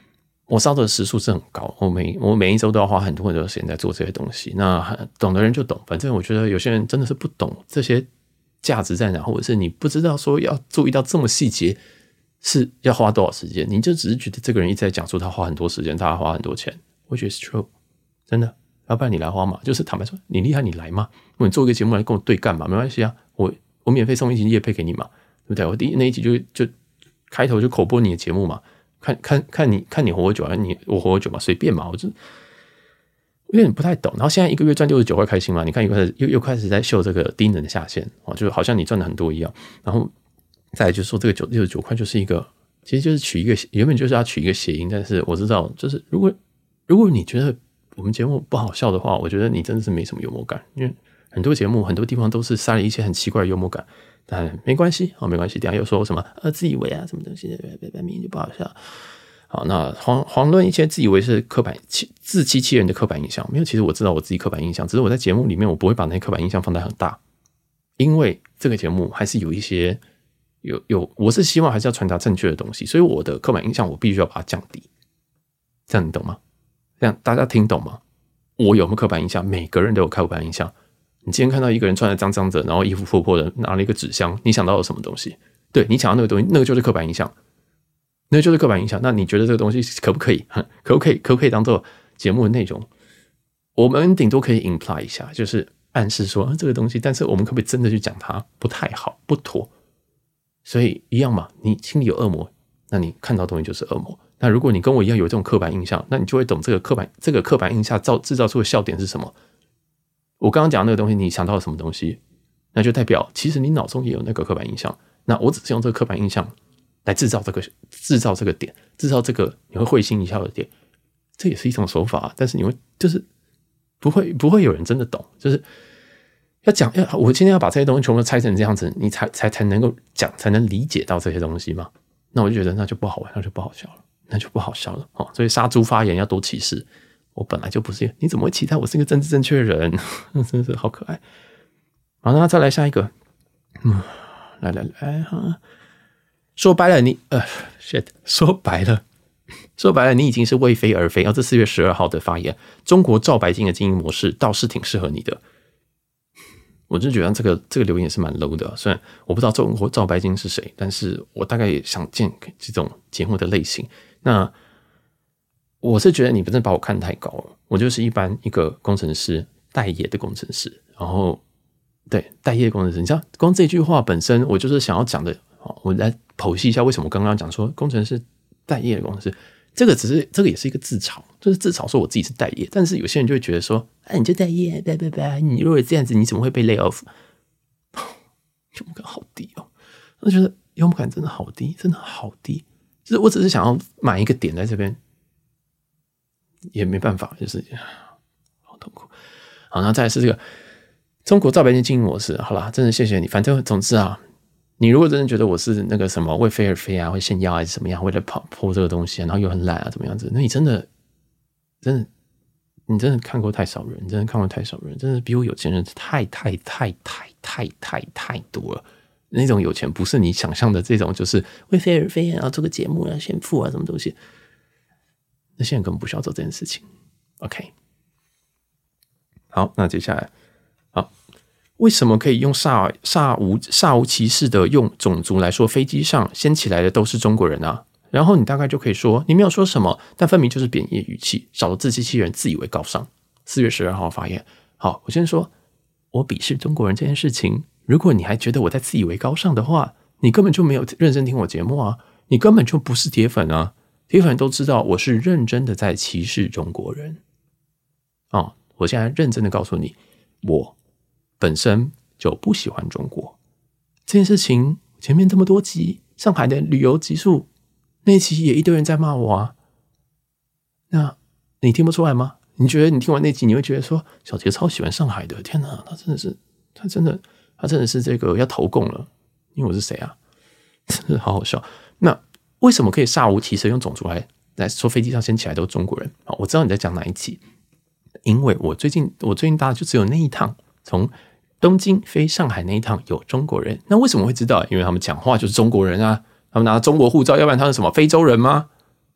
我烧的时数是很高，我每我每一周都要花很多很多时间在做这些东西。那懂的人就懂，反正我觉得有些人真的是不懂这些价值在哪，或者是你不知道说要注意到这么细节是要花多少时间，你就只是觉得这个人一直在讲说他花很多时间，他花很多钱。我觉得是 true， 真的。要不然你来花嘛，就是坦白说，你厉害你来嘛，我你做一个节目来跟我对干嘛，没关系啊，我我免费送一集业配给你嘛，对不对？我第一那一集就就开头就口播你的节目嘛。看看看你看你活多久啊？你我活多久嘛？随便嘛，我就有点不太懂。然后现在一个月赚六十九块开心嘛？你看又开始又又开始在秀这个低能的下限哦，就好像你赚的很多一样。然后再来就是说这个九六十九块就是一个，其实就是取一个原本就是要取一个谐音，但是我知道就是如果如果你觉得我们节目不好笑的话，我觉得你真的是没什么幽默感，因为很多节目很多地方都是塞了一些很奇怪的幽默感。但没关系哦，没关系。等一下又说什么呃自以为啊什么东西，别别明明就不好笑。好，那遑遑论一些自以为是刻板自欺欺人的刻板印象，没有。其实我知道我自己刻板印象，只是我在节目里面我不会把那些刻板印象放得很大，因为这个节目还是有一些有有，我是希望还是要传达正确的东西，所以我的刻板印象我必须要把它降低。这样你懂吗？这样大家听懂吗？我有没有刻板印象？每个人都有刻板印象。你今天看到一个人穿得脏脏的，然后衣服破破的，拿了一个纸箱，你想到有什么东西？对，你想到那个东西，那个就是刻板印象，那个就是刻板印象。那你觉得这个东西可不可以？可不可以？可不可以当做节目的内容？我们顶多可以 imply 一下，就是暗示说、啊、这个东西，但是我们可不可以真的去讲它不太好，不妥？所以一样嘛，你心里有恶魔，那你看到的东西就是恶魔。那如果你跟我一样有这种刻板印象，那你就会懂这个刻板这个刻板印象造制造出的笑点是什么。我刚刚讲的那个东西，你想到了什么东西？那就代表其实你脑中也有那个刻板印象。那我只是用这个刻板印象来制造这个制造这个点，制造这个你会会心一笑的点，这也是一种手法。但是你会就是不会不会有人真的懂，就是要讲要我今天要把这些东西全部拆成这样子，你才才才能够讲，才能理解到这些东西嘛。那我就觉得那就不好玩，那就不好笑了，那就不好笑了。哦，所以杀猪发言要多歧视。我本来就不是，你怎么会期待我是一个政治正确的人？真的是好可爱。好，那再来下一个。嗯，来来来哈，说白了你呃 shit， 说白了，说白了你已经是为非而非。哦，这四月十二号的发言，中国照白金的经营模式倒是挺适合你的。我就觉得这个这个留言是蛮 low 的，虽然我不知道中国照白金是谁，但是我大概也想见这种节目的类型。那我是觉得你不是把我看太高了，我就是一般一个工程师，待业的工程师，然后对待业工程师，你知道光这句话本身，我就是想要讲的，我来剖析一下为什么我刚刚讲说工程师待业的工程师，这个只是这个也是一个自嘲，就是自嘲说我自己是待业，但是有些人就会觉得说，哎，你就待业，拜拜拜，你如果这样子，你怎么会被 lay off？ 幽默感好低哦，我觉得幽默感真的好低，真的好低，就是我只是想要买一个点在这边。也没办法，就是好痛苦。好，然后再来是这个中国照白金经营模式。好啦，真的谢谢你。反正总之啊，你如果真的觉得我是那个什么为非而非啊，会炫耀还是什么样，为了跑破这个东西、啊，然后又很懒啊，怎么样子？那你真的真的你真的看过太少人，你真的看过太少人，真的比我有钱人太太太太太太太多了。那种有钱不是你想象的这种，就是为非而非啊，做个节目啊，炫富啊，什么东西。那些人根本不需要做这件事情 ，OK？ 好，那接下来，好，为什么可以用煞煞无煞无其事的用种族来说，飞机上掀起来的都是中国人啊？然后你大概就可以说，你没有说什么，但分明就是贬义语气，少了自欺欺人，自以为高尚。四月十二号发言，好，我先说，我鄙视中国人这件事情。如果你还觉得我在自以为高尚的话，你根本就没有认真听我节目啊，你根本就不是铁粉啊。铁粉都知道我是认真的在歧视中国人哦，我现在认真的告诉你，我本身就不喜欢中国这件事情。前面这么多集上海的旅游集数那一集也一堆人在骂我啊，那你听不出来吗？你觉得你听完那集你会觉得说小杰超喜欢上海的，天哪，他真的是他真的他真的是这个要投共了，因为我是谁啊？真的好好笑。那为什么可以煞无其事用种族来来说飞机上掀起来都是中国人？我知道你在讲哪一集，因为我最近我最近搭的就只有那一趟从东京飞上海那一趟有中国人。那为什么会知道？因为他们讲话就是中国人啊，他们拿中国护照，要不然他是什么非洲人吗？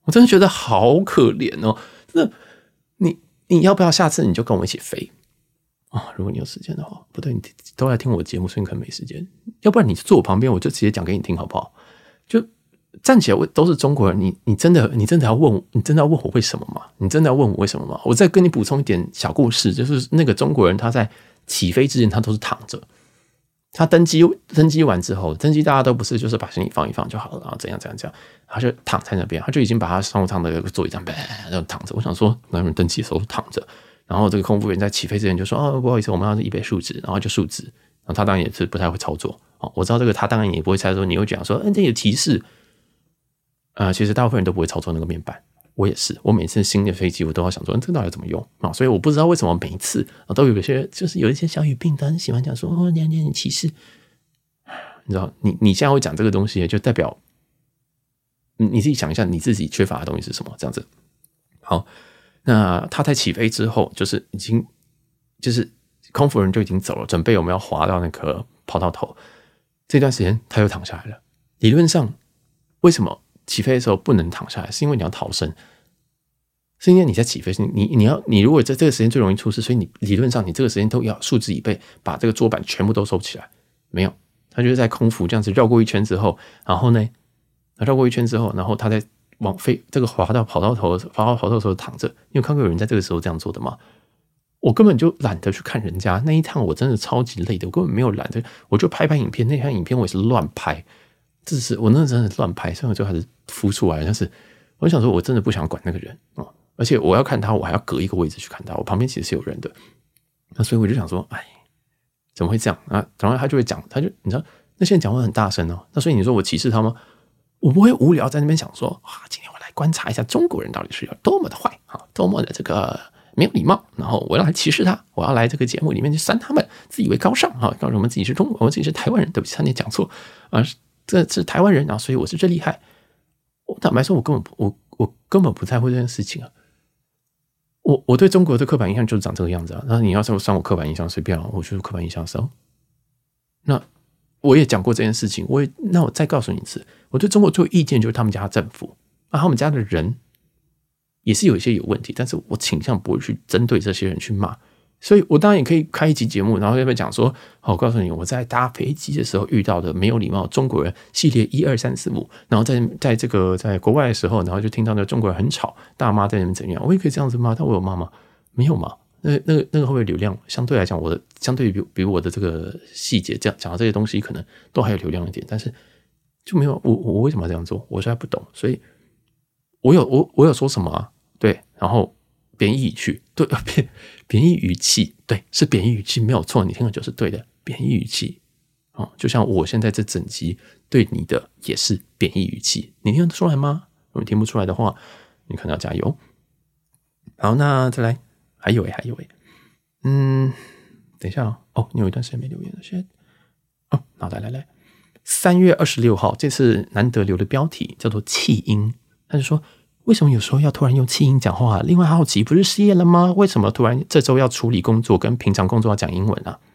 我真的觉得好可怜哦。那你你要不要下次你就跟我一起飞啊？如果你有时间的话，不对，你都来听我的节目，所以你可能没时间。要不然你坐我旁边，我就直接讲给你听，好不好？就站起来，都是中国人，你你真的你真的要问我，你真的要问我为什么吗？你真的要问我为什么吗？我再跟你补充一点小故事，就是那个中国人他在起飞之前，他都是躺着。他登机登机完之后，登机大家都不是就是把行李放一放就好了，然后怎样怎样怎样，他就躺在那边，他就已经把他商务舱的座椅这样然后躺着。我想说，那人登机的时候躺着，然后这个空服员在起飞之前就说：“哦，不好意思，我们要一杯数值。”然后就数值，然后他当然也是不太会操作哦。我知道这个，他当然也不会猜说你会讲说，嗯，这有提示。呃，其实大部分人都不会操作那个面板。我也是，我每次新的飞机我都要想说，这到底怎么用啊？所以我不知道为什么每一次都有一些就是有一些小语病，他很喜欢讲说哦，两点你歧视，你知道，你你现在会讲这个东西，就代表你自己想一下，你自己缺乏的东西是什么？这样子。好，那他在起飞之后，就是已经就是空服人就已经走了，准备我们要滑到那个跑道头。这段时间他又躺下来了。理论上，为什么起飞的时候不能躺下来？是因为你要逃生，是因为你在起飞，你你要你如果在这个时间最容易出事，所以你理论上你这个时间都要数之以备，把这个桌板全部都收起来。没有，他就是在空服这样子绕过一圈之后，然后呢，绕过一圈之后，然后他在往飞这个滑到跑道头，滑到跑道头躺着。你有看过有人在这个时候这样做的吗？我根本就懒得去看人家那一趟，我真的超级累的，我根本没有懒得，我就拍拍影片。那趟影片我也是乱拍。这是我那真的乱拍，所以我就还是浮出来。但是我想说，我真的不想管那个人啊、哦！而且我要看他，我还要隔一个位置去看他。我旁边其实是有人的，那所以我就想说，哎，怎么会这样啊？然后他就会讲，他就你知道那些人讲话很大声哦。那所以你说我歧视他吗？我不会无聊在那边想说，啊，今天我来观察一下中国人到底是有多么的坏啊，多么的这个没有礼貌。然后我要来歧视他，我要来这个节目里面去扇他们，自以为高尚啊，告诉我们自己是中国，我们自己是台湾人。对不起，差点讲错啊。这是台湾人啊，所以我是最厉害。我坦白说，我根本不我我根本不在乎这件事情啊。我我对中国的刻板印象就是长这个样子啊。那你要说算我刻板印象，随便啊，我就是刻板印象少。那我也讲过这件事情，我也那我再告诉你一次，我对中国最有意见就是他们家政府啊，他们家的人也是有一些有问题，但是我倾向不会去针对这些人去骂。所以我当然也可以开一集节目，然后在那边讲说，好，我告诉你，我在搭飞机的时候遇到的没有礼貌中国人系列一二三四五，然后在在这个在国外的时候，然后就听到那中国人很吵，大妈在那边怎样，我也可以这样子骂，但我有骂吗？没有嘛？那那个那个会不会流量相对来讲，我的相对比比我的这个细节这样讲的这些东西，可能都还有流量一点，但是就没有我我为什么要这样做？我实在不懂，所以我有我我有说什么啊？对，然后。贬义语气，对，贬贬义语气，对，是贬义语气，没有错，你听的就是对的，贬义语气，哦，就像我现在这整集对你的也是贬义语气，你听得出来吗？如果你听不出来的话，你可能要加油。好，那再来，还有诶，还有诶，嗯，等一下哦，哦，你有一段时间没留言了，现在，哦，好，来来来，三月二十六号，这次难得留的标题叫做气音，他就说。为什么有时候要突然用气音讲话？另外好奇，不是失业了吗？为什么突然这周要处理工作，跟平常工作要讲英文啊？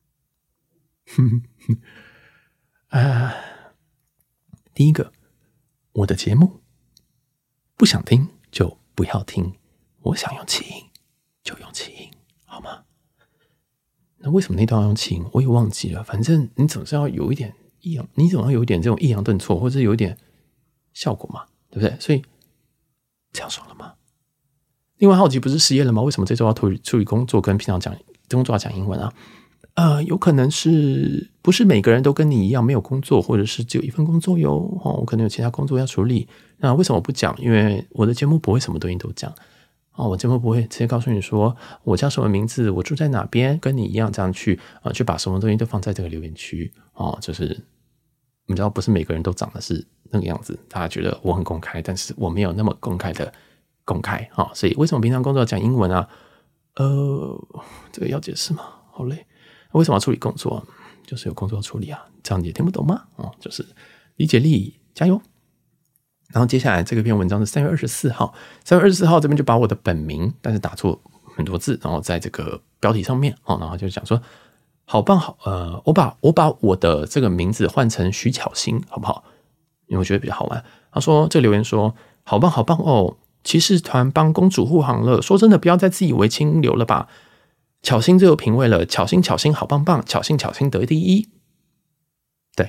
呃，第一个，我的节目不想听就不要听，我想用气音就用气音，好吗？那为什么那段要用气音？我也忘记了。反正你总是要有一点抑扬，你总要有一点这种抑扬顿挫，或者有一点效果嘛，对不对？所以。这样爽了吗？另外好奇不是失业了吗？为什么这周要处理处理工作跟平常讲工作要讲英文啊？呃，有可能是不是每个人都跟你一样没有工作，或者是只有一份工作哟？哦，我可能有其他工作要处理。那为什么不讲？因为我的节目不会什么东西都讲哦，我节目不会直接告诉你说我叫什么名字，我住在哪边，跟你一样这样去啊、呃，去把什么东西都放在这个留言区哦，就是你知道，不是每个人都长得是。那个样子，大家觉得我很公开，但是我没有那么公开的公开啊、哦，所以为什么平常工作要讲英文啊？呃，这个要解释吗？好累。为什么要处理工作？就是有工作要处理啊，这样你也听不懂吗？哦，就是理解力，加油。然后接下来这个篇文章是三月二十四号，三月二十四号这边就把我的本名，但是打错很多字，然后在这个标题上面，哦，然后就讲说，好棒好，呃，我把我把我的这个名字换成徐巧芯，好不好？因为我觉得比较好玩。他说这个留言说好棒好棒哦！骑士团帮公主护航了，说真的，不要再自以为清流了吧。巧心最有品味了，巧心巧心好棒棒，巧心巧心得第一。对，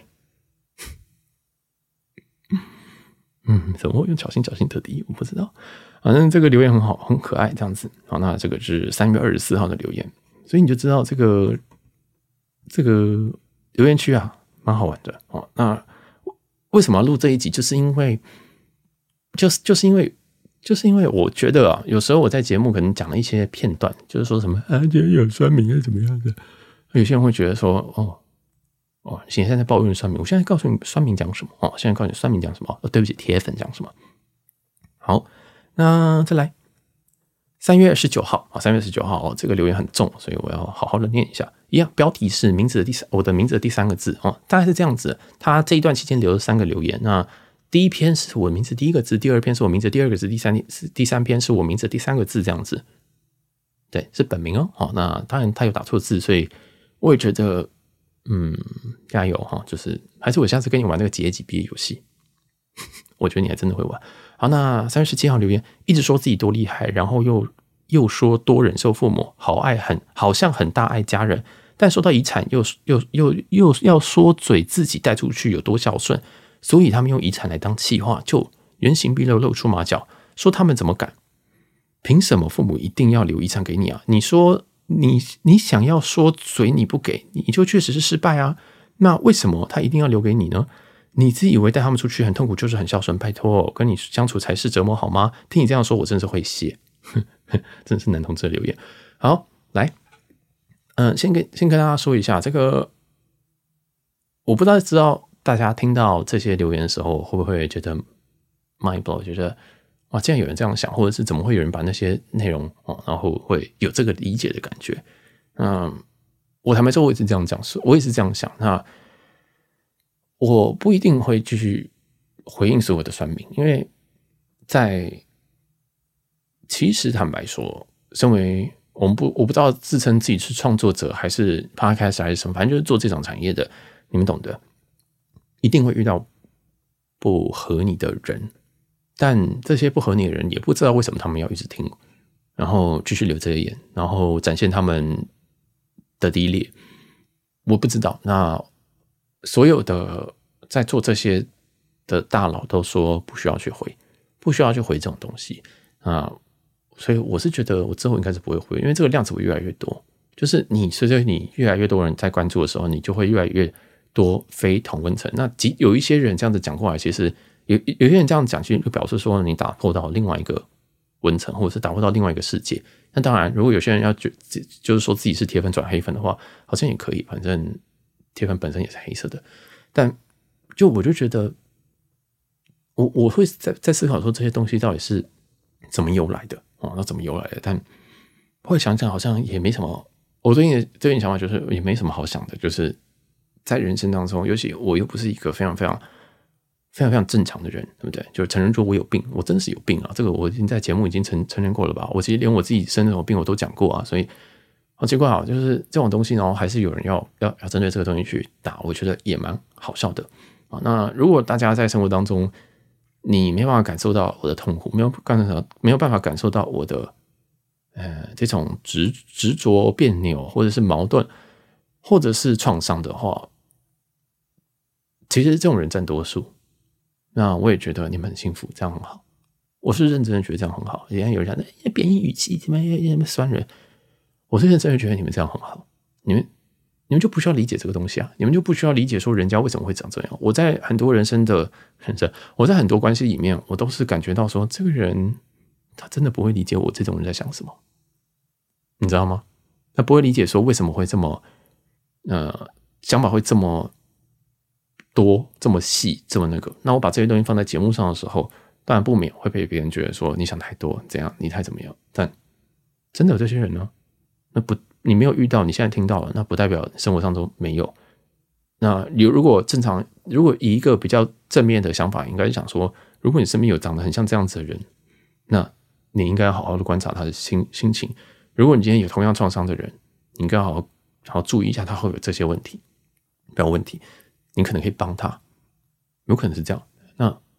嗯，怎么会用巧心巧心得第一？我不知道。反正这个留言很好，很可爱，这样子。好，那这个是三月二十四号的留言，所以你就知道这个这个留言区啊，蛮好玩的哦。那为什么要录这一集？就是因为，就是就是因为。就是因为我觉得啊，有时候我在节目可能讲了一些片段，就是说什么啊，今天有酸民是怎么样的，有些人会觉得说，哦哦，你现在在抱怨酸民，我现在告诉你酸民讲什么哦，现在告诉你酸民讲什么哦，对不起，铁粉讲什么。好，那再来，三月十九号啊，三月十九号哦，这个留言很重，所以我要好好的念一下。一样，标题是名字的第三，我的名字的第三个字哦，大概是这样子。他这一段期间留了三个留言，那。第一篇是我名字第一个字，第二篇是我名字第二个字，第三第三篇是我名字第三个字，这样子。对，是本名哦。好，那当然他有打错字，所以我也觉得，嗯，加油哈！就是还是我下次跟你玩那个解几笔游戏，我觉得你还真的会玩。好，那三月十七号留言，一直说自己多厉害，然后又又说多忍受父母，好爱很好像很大爱家人，但说到遗产又又又又要说嘴自己带出去有多孝顺。所以他们用遗产来当气话，就原形毕露，露出马脚，说他们怎么敢？凭什么父母一定要留遗产给你啊？你说你你想要说嘴你不给，你就确实是失败啊。那为什么他一定要留给你呢？你自以为带他们出去很痛苦，就是很孝顺？拜托，跟你相处才是折磨好吗？听你这样说，我真是会谢，真是男同志的留言。好，来，嗯、呃，先跟先跟大家说一下，这个我不知道知道。大家听到这些留言的时候，会不会觉得 mind blow？ 觉得哇，竟然有人这样想，或者是怎么会有人把那些内容哦，然后会有这个理解的感觉？嗯，我坦白说，我也是这样讲，我也是这样想。那我不一定会继续回应所有的酸民，因为在其实坦白说，身为我们不我不知道自称自己是创作者还是 podcast 还是什么，反正就是做这种产业的，你们懂的。一定会遇到不合你的人，但这些不合你的人也不知道为什么他们要一直听，然后继续留这些言，然后展现他们的低劣。我不知道，那所有的在做这些的大佬都说不需要去回，不需要去回这种东西啊，所以我是觉得我之后应该是不会回，因为这个量只会越来越多。就是你随着你越来越多人在关注的时候，你就会越来越。多非同温层，那有一些人这样子讲过来，其实有有些人这样讲，其实就表示说你打破到另外一个温层，或者是打破到另外一个世界。那当然，如果有些人要就就是说自己是铁粉转黑粉的话，好像也可以，反正铁粉本身也是黑色的。但就我就觉得，我我会在在思考说这些东西到底是怎么由来的哦，那怎么由来的？但会想想好像也没什么。我最近的最近想法就是也没什么好想的，就是。在人生当中，尤其我又不是一个非常非常非常非常正常的人，对不对？就承认说我有病，我真的是有病啊！这个我已经在节目已经承承认过了吧？我其实连我自己生那种病我都讲过啊，所以好奇怪啊！就是这种东西，然后还是有人要要要针对这个东西去打，我觉得也蛮好笑的啊。那如果大家在生活当中，你没办法感受到我的痛苦，没有感受到没有办法感受到我的呃这种执执着、别扭，或者是矛盾，或者是创伤的话。其实这种人占多数，那我也觉得你们很幸福，这样很好。我是认真的觉得这样很好。人家有人讲那贬义语气，怎么怎么酸人，我是认真的觉得你们这样很好。你们你们就不需要理解这个东西啊，你们就不需要理解说人家为什么会长这样。我在很多人生的人生，我在很多关系里面，我都是感觉到说，这个人他真的不会理解我这种人在想什么，你知道吗？他不会理解说为什么会这么呃想法会这么。多这么细这么那个，那我把这些东西放在节目上的时候，当然不免会被别人觉得说你想太多，怎样你太怎么样。但真的有这些人呢？那不你没有遇到，你现在听到了，那不代表生活上都没有。那你如果正常，如果以一个比较正面的想法，应该是想说，如果你身边有长得很像这样子的人，那你应该好好的观察他的心心情。如果你今天有同样创伤的人，你应该好好好好注意一下他会有这些问题，不要问题。你可能可以帮他，有可能是这样。那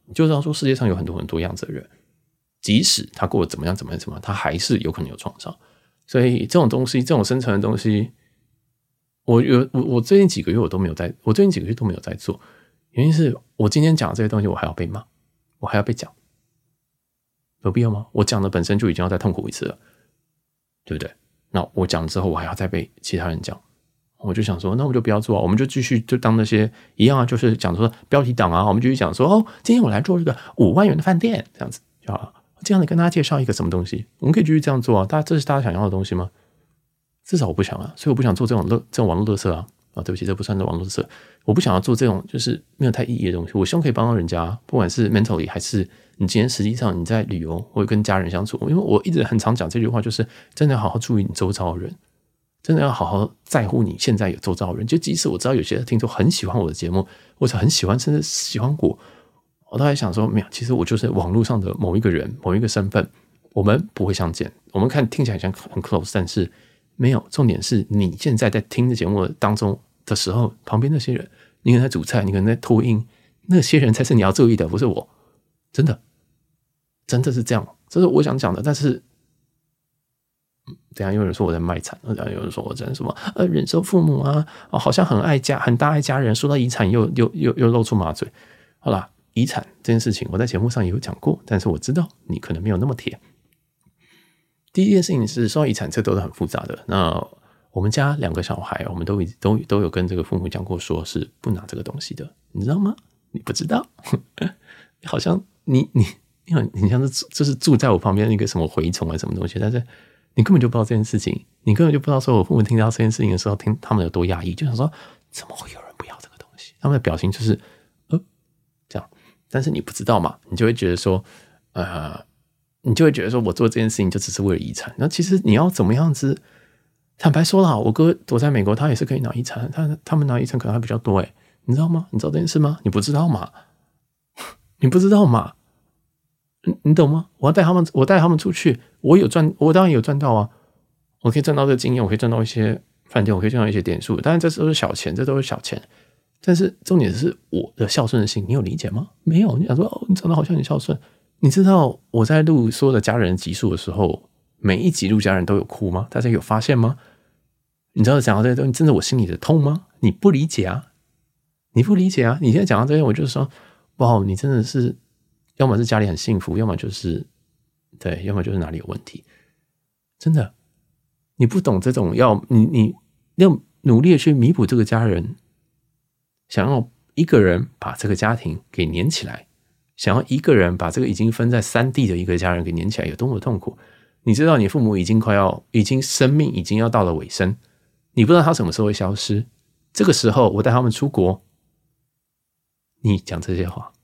你就知道说世界上有很多很多样子的人，即使他过得怎么样怎么样怎么样，他还是有可能有创伤。所以这种东西，这种深层的东西，我有我我最近几个月我都没有在，我最近几个月都没有在做，原因是我今天讲的这些东西，我还要被骂，我还要被讲，有必要吗？我讲的本身就已经要再痛苦一次了，对不对？那我讲之后，我还要再被其他人讲。我就想说，那我们就不要做啊，我们就继续就当那些一样啊，就是讲说标题党啊，我们继续讲说哦，今天我来做这个五万元的饭店，这样子就好了。这样的跟大家介绍一个什么东西，我们可以继续这样做啊。大家这是大家想要的东西吗？至少我不想啊，所以我不想做这种这种网络垃圾啊。啊，对不起，这不算是网络垃圾，我不想要做这种就是没有太意义的东西。我希望可以帮到人家，不管是 mentally 还是你今天实际上你在旅游或者跟家人相处，因为我一直很常讲这句话，就是真的要好好注意你周遭的人。真的要好好在乎你现在有周遭的人，就即使我知道有些听众很喜欢我的节目，或者很喜欢甚至喜欢我，我都在想说，没有，其实我就是网络上的某一个人，某一个身份，我们不会相见，我们看听起来像很 close， 但是没有。重点是你现在在听的节目当中的时候，旁边那些人，你可能在煮菜，你可能在拖音，那些人才是你要注意的，不是我。真的，真的是这样，这是我想讲的，但是。等一下有人说我在卖惨，等一下有人说我在什么呃忍受父母啊，哦好像很爱家很大爱家人，说到遗产又又又又露出马嘴。好啦，遗产这件事情我在节目上也有讲过，但是我知道你可能没有那么铁。第一件事情是说到遗产，这都是很复杂的。那我们家两个小孩，我们都都都有跟这个父母讲过，说是不拿这个东西的，你知道吗？你不知道，好像你你你好，你像是就是住在我旁边那个什么蛔虫啊什么东西，但是。你根本就不知道这件事情，你根本就不知道说我父母听到这件事情的时候，听他们有多压抑，就想说怎么会有人不要这个东西？他们的表情就是呃这样，但是你不知道嘛，你就会觉得说呃，你就会觉得说我做这件事情就只是为了遗产。那其实你要怎么样子？坦白说啦，我哥躲在美国，他也是可以拿遗产，他他们拿遗产可能还比较多诶，你知道吗？你知道这件事吗？你不知道嘛？你不知道嘛？你懂吗？我要带他们，我带他们出去，我有赚，我当然有赚到啊！我可以赚到这个经验，我可以赚到一些饭店，我可以赚到一些点数。当然，这都是小钱，这都是小钱。但是重点是我的孝顺的心，你有理解吗？没有。你想说，哦，你长得好像很孝顺。你知道我在录所有的家人集数的时候，每一集录家人都有哭吗？大家有发现吗？你知道讲到这些东西，真的我心里的痛吗？你不理解啊，你不理解啊！你现在讲到这些，我就说，哇，你真的是。要么是家里很幸福，要么就是对，要么就是哪里有问题。真的，你不懂这种要你你要努力的去弥补这个家人，想要一个人把这个家庭给黏起来，想要一个人把这个已经分在三地的一个家人给黏起来，有多么痛苦？你知道你父母已经快要，已经生命已经要到了尾声，你不知道他什么时候会消失。这个时候，我带他们出国，你讲这些话。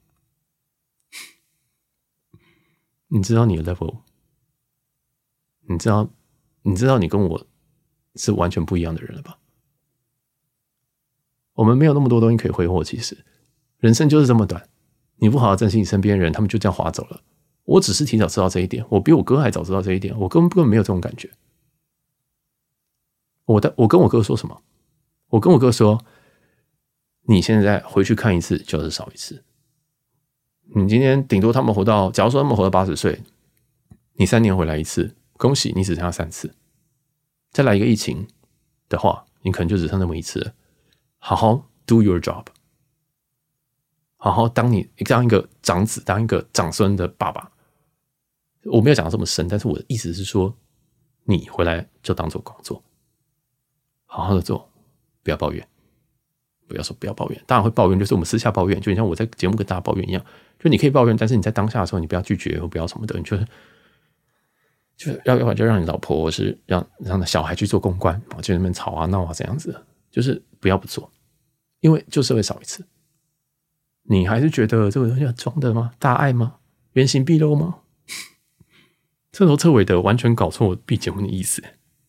你知道你的 level， 你知道，你知道你跟我是完全不一样的人了吧？我们没有那么多东西可以挥霍，其实人生就是这么短，你不好好珍惜你身边的人，他们就这样划走了。我只是提早知道这一点，我比我哥还早知道这一点，我根本根本没有这种感觉。我的，我跟我哥说什么？我跟我哥说，你现在回去看一次就是少一次。你今天顶多他们活到，假如说他们活到八十岁，你三年回来一次，恭喜你只剩下三次。再来一个疫情的话，你可能就只剩那么一次了。好好 do your job， 好好当你当一个长子，当一个长孙的爸爸。我没有讲到这么深，但是我的意思是说，你回来就当做工作，好好的做，不要抱怨。不要说不要抱怨，当然会抱怨，就是我们私下抱怨，就像我在节目跟大家抱怨一样，就你可以抱怨，但是你在当下的时候，你不要拒绝或不要什么的，你就是就是要要不然就让你老婆或是让让小孩去做公关，就在那边吵啊闹啊这样子，就是不要不做，因为就是会少一次。你还是觉得这个东西装的吗？大爱吗？原形毕露吗？彻头彻尾的完全搞错我 B 节目的意思。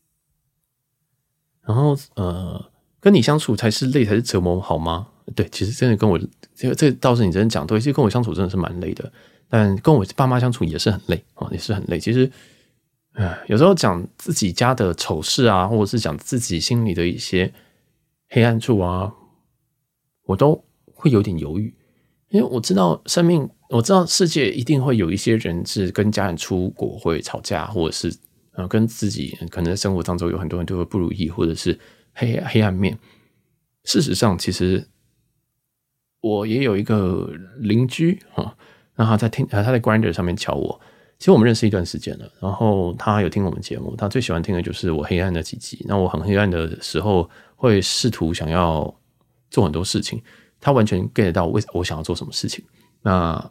然后呃。跟你相处才是累，才是折磨，好吗？对，其实真的跟我这这倒是你真的讲对，其实跟我相处真的是蛮累的，但跟我爸妈相处也是很累啊，也是很累。其实，呃，有时候讲自己家的丑事啊，或者是讲自己心里的一些黑暗处啊，我都会有点犹豫。 因为我知道生命，我知道世界一定会有一些人是跟家人出国会吵架，或者是呃跟自己可能在生活当中有很多人都会不如意，或者是黑黑暗面。事实上，其实我也有一个邻居哈，那他在听，他在 Grindr 上面敲我。其实我们认识一段时间了，然后他有听我们节目，他最喜欢听的就是我黑暗的几集。那我很黑暗的时候，会试图想要做很多事情，他完全 get 到我我想要做什么事情。那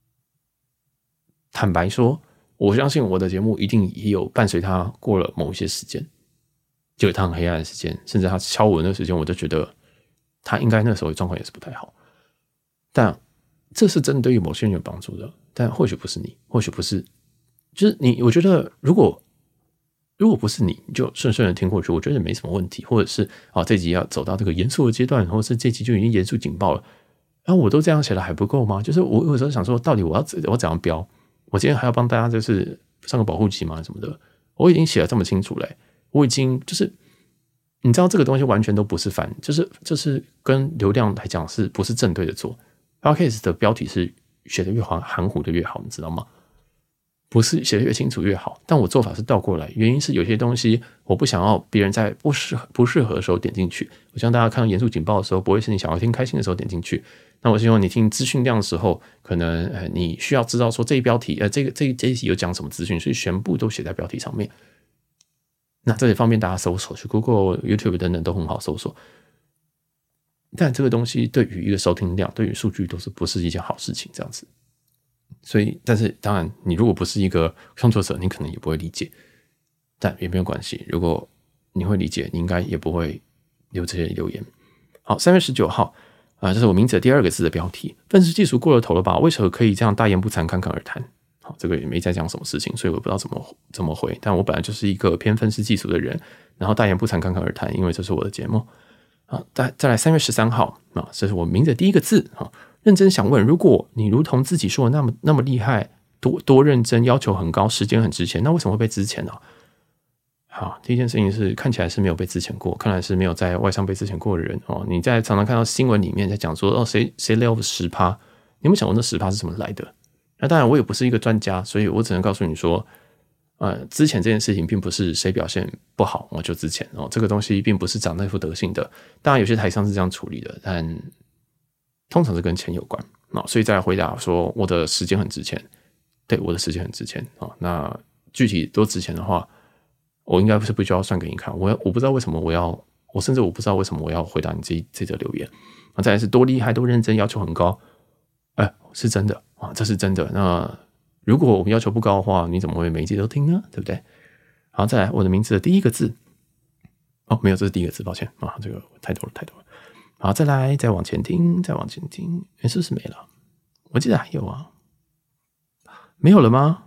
坦白说，我相信我的节目一定也有伴随他过了某一些时间，就有一趟黑暗的时间，甚至他敲我那个时间，我就觉得他应该那时候状况也是不太好。但这是真的对于某些人有帮助的，但或许不是你，或许不是，就是你。我觉得如果如果不是你，你就顺顺的听过去，我觉得没什么问题。或者是啊，这集要走到这个严肃的阶段，或者是这集就已经严肃警报了，然后我都这样写了还不够吗？就是我有时候想说，到底我要我怎样标？我今天还要帮大家就是上个保护期吗？什么的？我已经写了这么清楚嘞，我已经就是你知道这个东西完全都不是反，就是就是跟流量来讲是不是正对的做？ Podcast 的标题是写的越含糊的越好，你知道吗？不是写的越清楚越好，但我做法是倒过来，原因是有些东西我不想要别人在不适合不适合的时候点进去。我希望大家看到严肃警报的时候，不会是你想要听开心的时候点进去。那我希望你听资讯量的时候，可能、呃、你需要知道说这一标题呃这个这这一题有讲什么资讯，所以全部都写在标题上面。那这里方便大家搜索，去 Google、YouTube 等等都很好搜索。但这个东西对于一个收听量，对于数据都是不是一件好事情，这样子。所以，但是当然，你如果不是一个创作者，你可能也不会理解，但也没有关系。如果你会理解，你应该也不会留这些留言。好，三月十九号啊、呃，这是我名字的第二个字的标题。愤世嫉俗过了头了吧？为何可以这样大言不惭、侃侃而谈？好，这个也没在讲什么事情，所以我不知道怎么怎么回。但我本来就是一个偏愤世嫉俗的人，然后大言不惭、侃侃而谈，因为这是我的节目。啊，再再来三月十三号啊，这是我名字的第一个字啊。认真想问，如果你如同自己说的那么那么厉害，多多认真，要求很高，时间很值钱，那为什么会被资遣呢？好，第一件事情是看起来是没有被资遣过，看来是没有在外商被资遣过的人哦。你在常常看到新闻里面在讲说哦，谁谁 lay off 十趴，你有没有想过那十趴是怎么来的？那当然，我也不是一个专家，所以我只能告诉你说，呃，资遣这件事情并不是谁表现不好我就资遣哦，这个东西并不是长那副德性的。当然，有些台商是这样处理的，但通常是跟钱有关，所以再来回答说我的时间很值钱，对，我的时间很值钱。那具体多值钱的话，我应该是不需要算给你看。我我不知道为什么我要，我甚至我不知道为什么我要回答你这这则留言。再来是多厉害，多认真，要求很高，哎、欸，是真的啊，这是真的。那如果我们要求不高的话，你怎么会每一集都听呢？对不对？好，再来我的名字的第一个字，哦，没有，这是第一个字，抱歉啊，这个太多了，太多了。好，再来，再往前听，再往前听，欸、是不是没了？我记得还有啊，没有了吗？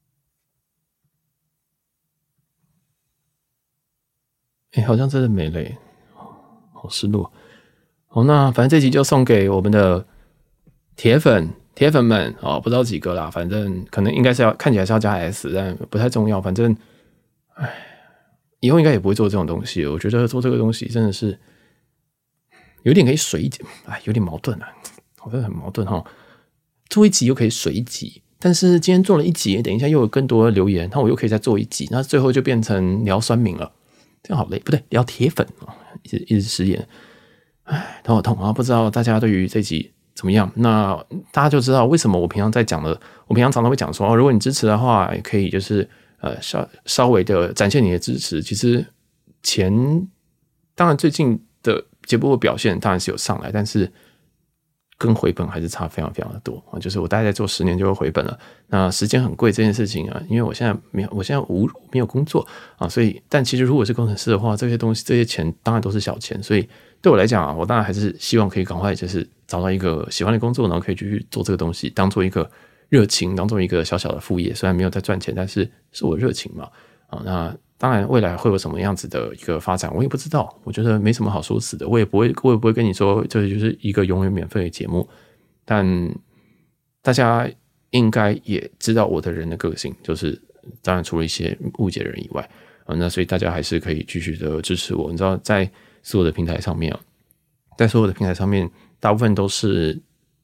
哎、欸，好像真的没了、欸，好失落。好，那反正这集就送给我们的铁粉、铁粉们哦，不知道几个啦，反正可能应该是要看起来是要加 S， 但不太重要。反正，哎，以后应该也不会做这种东西了。我觉得做这个东西真的是。有点可以水一集，哎，有点矛盾啊，好像很矛盾哈。做一集又可以水一集，但是今天做了一集，等一下又有更多的留言，那我又可以再做一集，那最后就变成聊酸民了，这样好累，不对，聊铁粉啊，一直一直失言，哎，头好痛啊！不知道大家对于这集怎么样？那大家就知道为什么我平常在讲的，我平常常常会讲说，哦，如果你支持的话，也可以就是呃稍稍微的展现你的支持。其实前当然最近的。节目的表现当然是有上来，但是跟回本还是差非常非常的多。就是我大概在做十年就会回本了。那时间很贵这件事情啊，因为我现在没有，我现在无没有工作啊，所以但其实如果是工程师的话，这些东西这些钱当然都是小钱，所以对我来讲啊，我当然还是希望可以赶快就是找到一个喜欢的工作，然后可以继续做这个东西，当做一个热情，当做一个小小的副业。虽然没有在赚钱，但是是我热情嘛啊，那。当然，未来会有什么样子的一个发展，我也不知道。我觉得没什么好说死的，我也不会，我也不会跟你说，这就是一个永远免费的节目。但大家应该也知道我的人的个性，就是当然除了一些误解的人以外，呃、那所以大家还是可以继续的支持我。你知道，在所有的平台上面，在所有的平台上面，大部分都是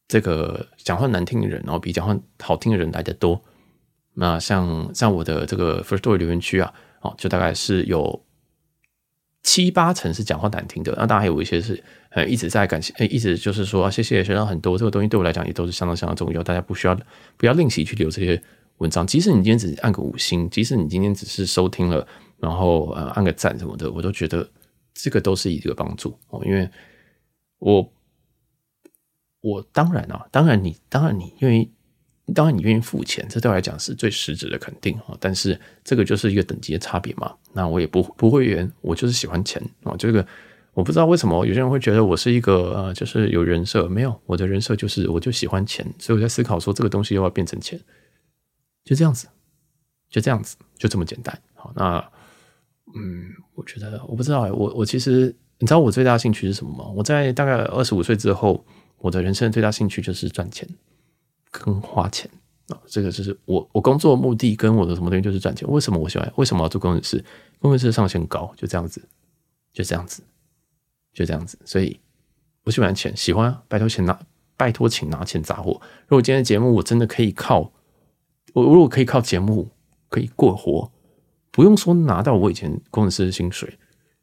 这个讲话难听的人，然后比讲话好听的人来得多。那像像我的这个 Firstory 留言区啊，哦，就大概是有七八成是讲话难听的，那当然还有一些是呃一直在感谢，一直就是说、啊、谢谢学到很多，这个东西对我来讲也都是相当相当重要，大家不需要不要吝惜去留这些文章，即使你今天只是按个五星，即使你今天只是收听了，然后呃按个赞什么的，我都觉得这个都是一个帮助哦，因为我我当然啊，当然你当然你愿意。当然你愿意付钱，这对我来讲是最实质的肯定，但是这个就是一个等级的差别嘛。那我也不不会圆，我就是喜欢钱啊。这个我不知道为什么有些人会觉得我是一个呃，就是有人设，没有，我的人设就是我就喜欢钱，所以我在思考说这个东西又要变成钱，就这样子，就这样子，就这么简单。好，那嗯，我觉得我不知道哎，我我其实你知道我最大的兴趣是什么吗？我在大概二十五岁之后，我的人生的最大兴趣就是赚钱。跟花钱啊，这个就是我我工作的目的跟我的什么东西就是赚钱。为什么我喜欢？为什么要做工程师？工程师上限高，就这样子，就这样子，就这样子。所以我喜欢钱，喜欢啊，拜托钱拿，拜托请拿钱砸我。如果今天的节目我真的可以靠我，如果可以靠节目可以过活，不用说拿到我以前工程师的薪水。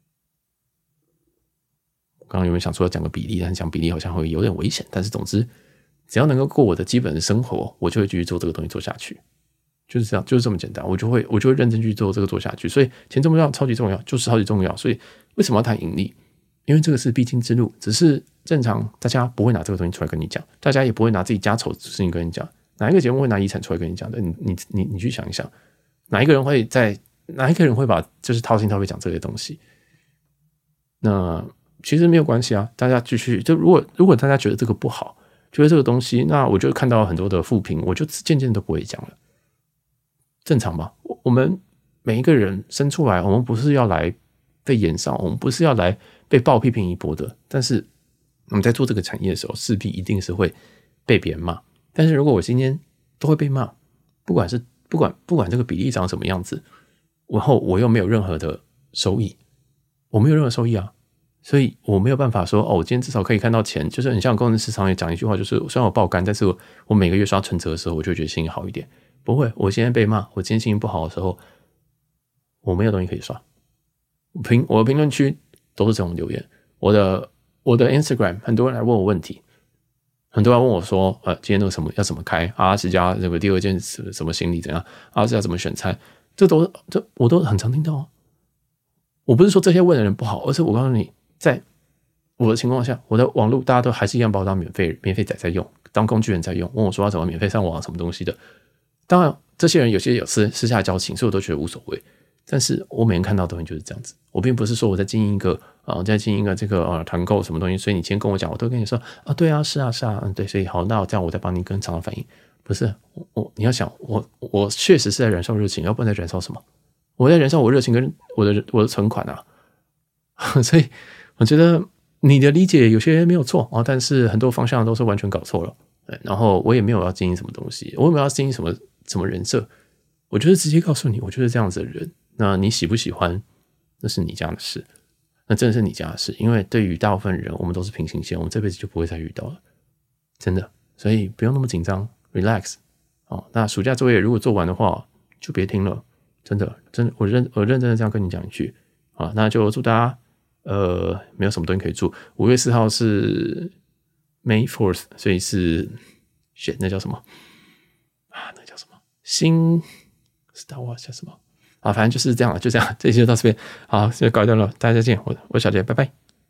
刚刚有没有想说要讲个比例？但是讲比例好像会有点危险。但是总之。只要能够过我的基本的生活，我就会继续做这个东西做下去，就是这样，就是这么简单。我就会，我就会认真去做这个做下去。所以钱重要，超级重要，就是超级重要。所以为什么要谈盈利？因为这个是必经之路，只是正常大家不会拿这个东西出来跟你讲，大家也不会拿自己家丑的事情跟你讲。哪一个节目会拿遗产出来跟你讲的？你你你你去想一想，哪一个人会在哪一个人会把就是掏心掏肺讲这些东西？那其实没有关系啊，大家继续。就如果如果大家觉得这个不好。觉得这个东西，那我就看到很多的负评，我就渐渐都不会讲了，正常吧？我们每一个人生出来，我们不是要来被延上，我们不是要来被爆批评一波的。但是我们在做这个产业的时候，势必一定是会被别人骂。但是如果我今天都会被骂，不管是不管不管这个比例长什么样子，然后我又没有任何的收益，我没有任何收益啊。所以我没有办法说哦，我今天至少可以看到钱，就是很像工程师常也讲一句话，就是虽然我爆肝，但是我我每个月刷存折的时候，我就觉得心情好一点。不会，我现在被骂，我今天心情不好的时候，我没有东西可以刷。评我的评论区都是这种留言，我的我的 Instagram 很多人来问我问题，很多人问我说，呃，今天那个什么要怎么开啊？是加这个第二件什么行李怎样啊？是要怎么选菜？这都这我都很常听到啊。我不是说这些问的人不好，而是我告诉你。在我的情况下，我的网络大家都还是一样把我当免费免费仔在用，当工具人在用。问我说要怎么免费上网什么东西的，当然这些人有些有私私下交情，所以我都觉得无所谓。但是我每天看到的东西就是这样子，我并不是说我在经营一个啊、呃，在经营一个这个呃团购什么东西，所以你今天跟我讲，我都跟你说啊，对啊，是啊，是啊，嗯，对，所以好，那我这样我再帮你跟厂商反映。不是我我你要想我我确实是在燃烧热情，要不然在燃烧什么？我在燃烧我热情跟我的我的存款啊，所以。我觉得你的理解有些没有错啊，但是很多方向都是完全搞错了。然后我也没有要经营什么东西，我也没有要经营什么什么人设，我就是直接告诉你，我就是这样子的人。那你喜不喜欢，那是你家的事，那真的是你家的事。因为对于大部分人，我们都是平行线，我们这辈子就不会再遇到了，真的。所以不用那么紧张 ，relax。哦，那暑假作业如果做完的话，就别听了，真的，真的，我认我认真的这样跟你讲一句啊，那就祝大家。呃，没有什么东西可以做。五月四号是 May fourth， 所以是选那叫什么啊？那叫什么？新 Star Wars 叫什么啊？反正就是这样了，就这样，这期就到这边。好，就搞一段了，大家再见。我我小杰，拜拜。